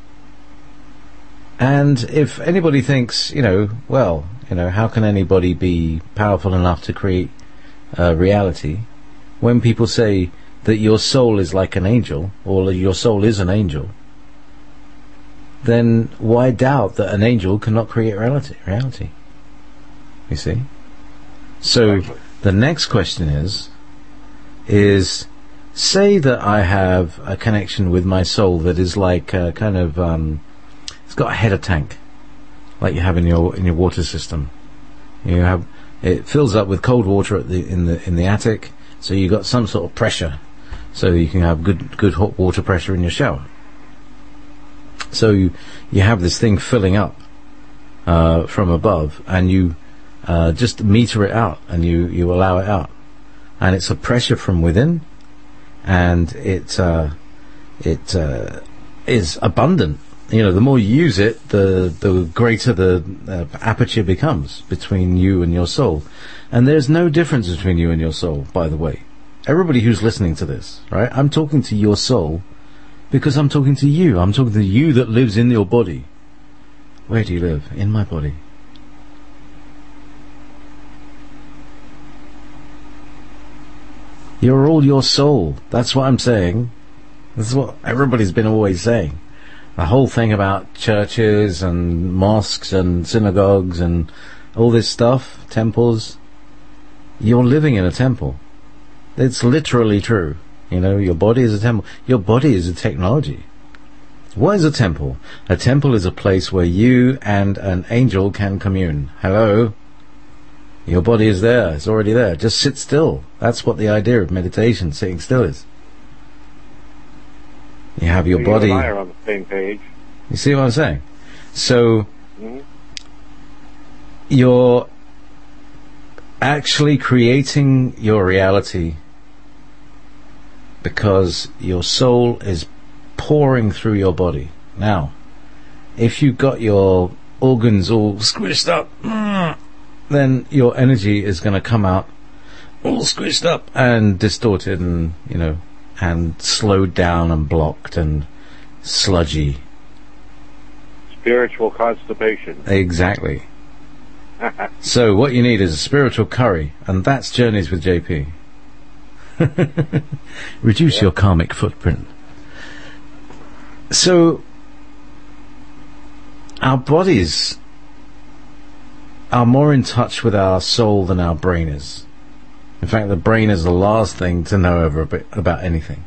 And if anybody thinks, how can anybody be powerful enough to create reality? When people say that your soul is like an angel, or your soul is an angel, then why doubt that an angel cannot create reality? You see? So the next question is say that I have a connection with my soul that is like it's got a header tank, like you have in your water system. It fills up with cold water in the attic, so you got some sort of pressure, so you can have good hot water pressure in your shower. So you have this thing filling up from above, and you just meter it out, and you allow it out, and it's a pressure from within, and it is abundant. The more you use it, the greater the aperture becomes between you and your soul. And there's no difference between you and your soul, by the way. Everybody who's listening to this, right? I'm talking to your soul because I'm talking to you. I'm talking to you that lives in your body. Where do you live? In my body. You're all your soul. That's what I'm saying. This is what everybody's been always saying. The whole thing about churches and mosques and synagogues and all this stuff, temples. You're living in a temple. It's literally true. Your body is a temple. Your body is a technology. What is a temple? A temple is a place where you and an angel can commune. Hello? Your body is there. It's already there. Just sit still. That's what the idea of meditation, sitting still, is. You have your body. You and I are on the same page. You see what I'm saying? So, you're actually creating your reality because your soul is pouring through your body. Now, if you've got your organs all squished up, then your energy is going to come out all squished up and distorted and, and slowed down and blocked and sludgy. Spiritual constipation. Exactly. So what you need is a spiritual curry, and that's Journeys with JP. Reduce your karmic footprint. So, our bodies are more in touch with our soul than our brain is. In fact, the brain is the last thing to know about anything.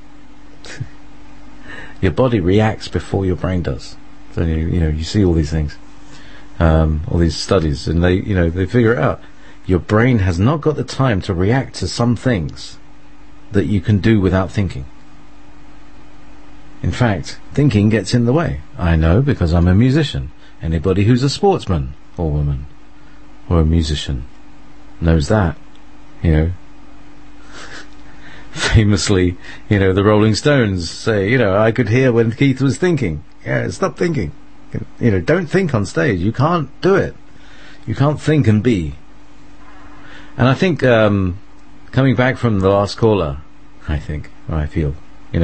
Your body reacts before your brain does. So you see all these things, all these studies, and they figure it out. Your brain has not got the time to react to some things that you can do without thinking. In fact, thinking gets in the way. I know, because I'm a musician. Anybody who's a sportsman or woman or a musician knows that. Famously, the Rolling Stones say, I could hear when Keith was thinking. Yeah, stop thinking. Don't think on stage. You can't do it. You can't think and be. And I think, coming back from the last caller, I feel,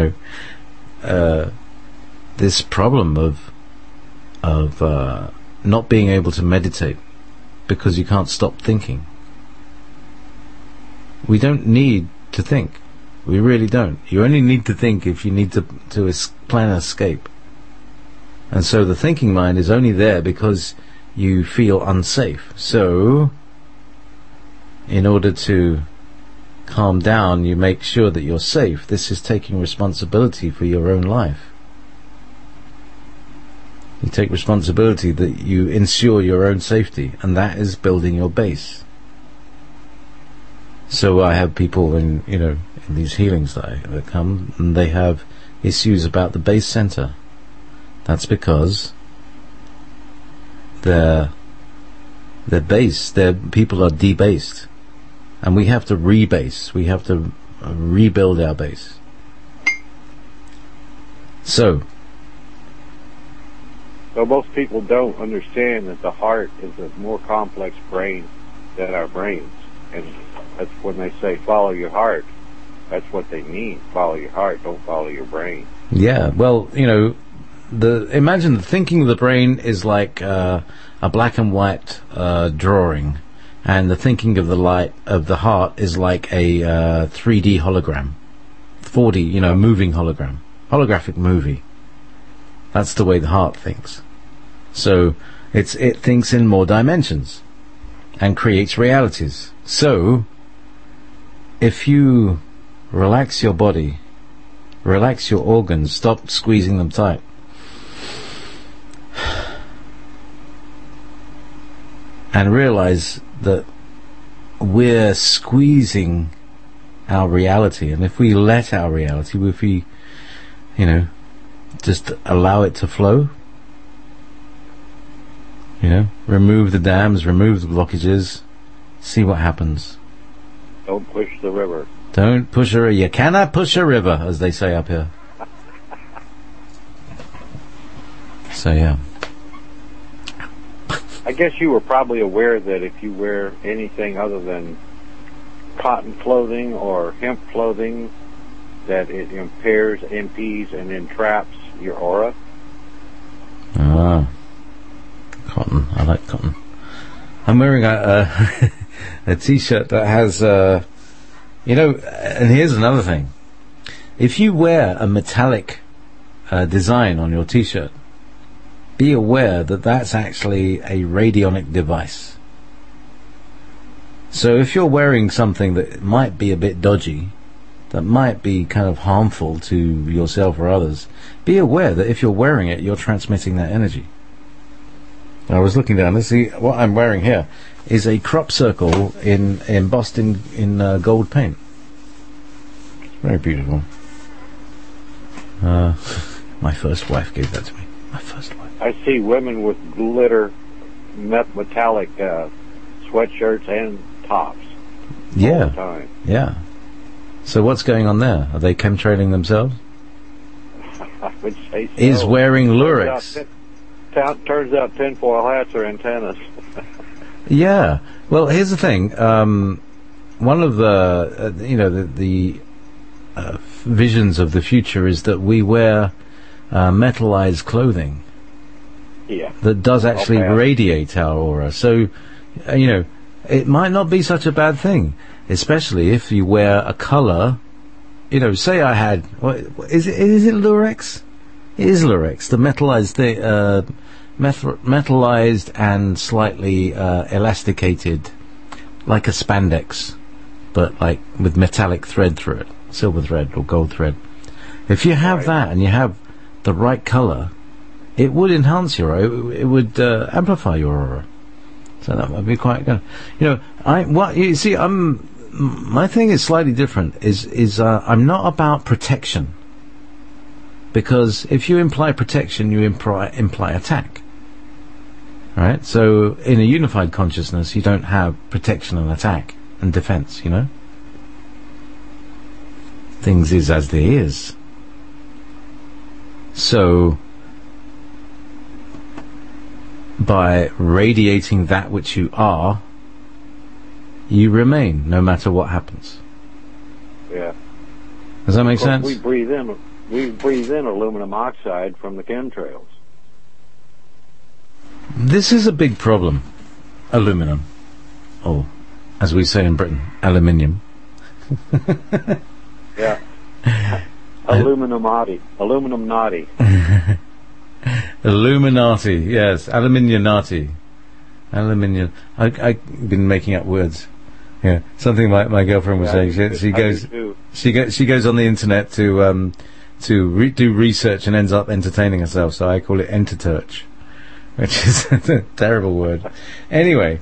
this problem of not being able to meditate because you can't stop thinking. We don't need to think. We really don't. You only need to think if you need to plan an escape. And so the thinking mind is only there because you feel unsafe. So, in order to calm down, you make sure that you're safe. This is taking responsibility for your own life. You take responsibility that you ensure your own safety, and that is building your base. So I have people in these healings that come, and they have issues about the base center. That's because their people are debased, and we have to rebase. We have to rebuild our base. So most people don't understand that the heart is a more complex brain than our brains, and that's when they say follow your heart. That's what they mean. Follow your heart, don't follow your brain. Yeah, well, imagine the thinking of the brain is like a black and white drawing, and the thinking of the heart is like a 3D hologram, 4D, moving hologram, holographic movie. That's the way the heart thinks. So it thinks in more dimensions and creates realities. So if you relax your body, relax your organs, stop squeezing them tight, and realize that we're squeezing our reality, and if we let our reality, if we just allow it to flow, remove the dams, remove the blockages, see what happens. Don't push the river. Don't push a river. You cannot push a river, as they say up here. So, yeah. I guess you were probably aware that if you wear anything other than cotton clothing or hemp clothing, that it impairs, impedes, and entraps your aura. Ah, cotton. I like cotton. I'm wearing a t-shirt that has, and here's another thing. If you wear a metallic design on your t-shirt, be aware that that's actually a radionic device. So if you're wearing something that might be a bit dodgy, that might be kind of harmful to yourself or others, be aware that if you're wearing it, you're transmitting that energy. I was looking down to see what I'm wearing here is a crop circle embossed in gold paint. It's very beautiful. My first wife gave that to me. My first wife. I see women with glitter metallic sweatshirts and tops all the time. Yeah. So what's going on there? Are they chemtrailing themselves? I would say so. Is wearing Lurex. Turns out tinfoil hats are antennas. Yeah. Well, here's the thing. One of the visions of the future is that we wear metallized clothing. Yeah. That does actually radiate our aura. So, it might not be such a bad thing, especially if you wear a color. Say I had, is it Lurex? Islorex, the metallized and slightly elasticated, like a spandex, but like with metallic thread through it, silver thread or gold thread. If you have that and you have the right color, it would enhance your aura. It would amplify your aura. So that would be quite good. My thing is slightly different. I'm not about protection, because if you imply protection, you imply attack. Right? So in a unified consciousness, you don't have protection and attack and defense. Things is as they is. So by radiating that which you are, you remain no matter what happens. Yeah. Does that make sense? We breathe in aluminum oxide from the chemtrails. This is a big problem. Aluminum. Or, as we say in Britain, aluminium. Yeah. Illuminati. Illuminati, yes. Aluminianati. Aluminium. I've been making up words. Yeah, something my girlfriend was saying. She goes on the internet to do research and ends up entertaining herself. So I call it enterturch, which is a terrible word. Anyway,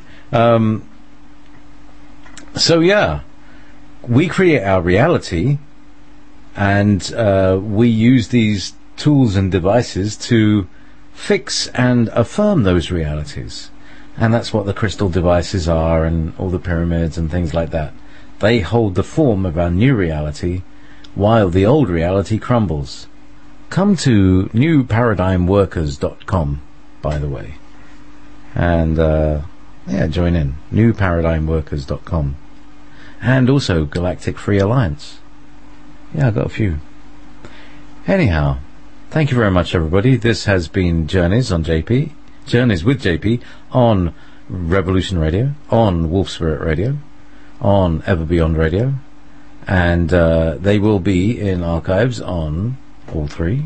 so yeah, we create our reality, and we use these tools and devices to fix and affirm those realities. And that's what the crystal devices are, and all the pyramids and things like that. They hold the form of our new reality while the old reality crumbles. Come to newparadigmworkers.com, by the way. And join in. newparadigmworkers.com. And also Galactic Free Alliance. Yeah, I've got a few. Anyhow, thank you very much, everybody. This has been Journeys with JP on Revolution Radio, on Wolf Spirit Radio, on Ever Beyond Radio, and they will be in archives on all three.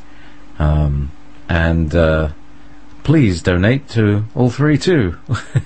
Please donate to all three too.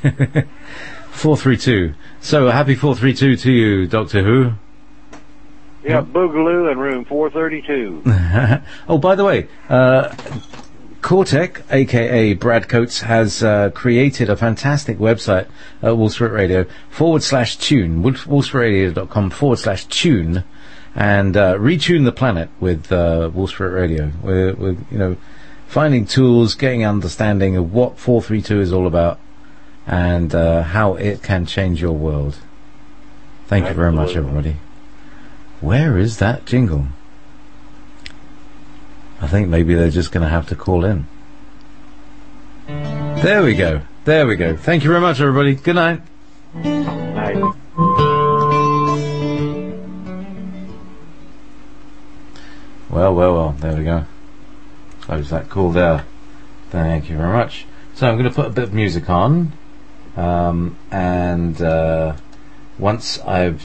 432. So happy 432 to you, Doctor Who. Yeah, Boogaloo in room 432. Oh, by the way, Cortec, aka Brad Coates, has created a fantastic website at Wolf Spirit Radio /tune, wolfspiritradio.com/tune, and retune the planet with Wolf Spirit Radio. We're finding tools, getting understanding of what 432 is all about, and how it can change your world. Thank you very much, everybody. Where is that jingle? I think maybe they're just going to have to call in. There we go. Thank you very much, everybody. Good night. Night. Well. There we go. Close that call there. Thank you very much. So I'm going to put a bit of music on. And once I've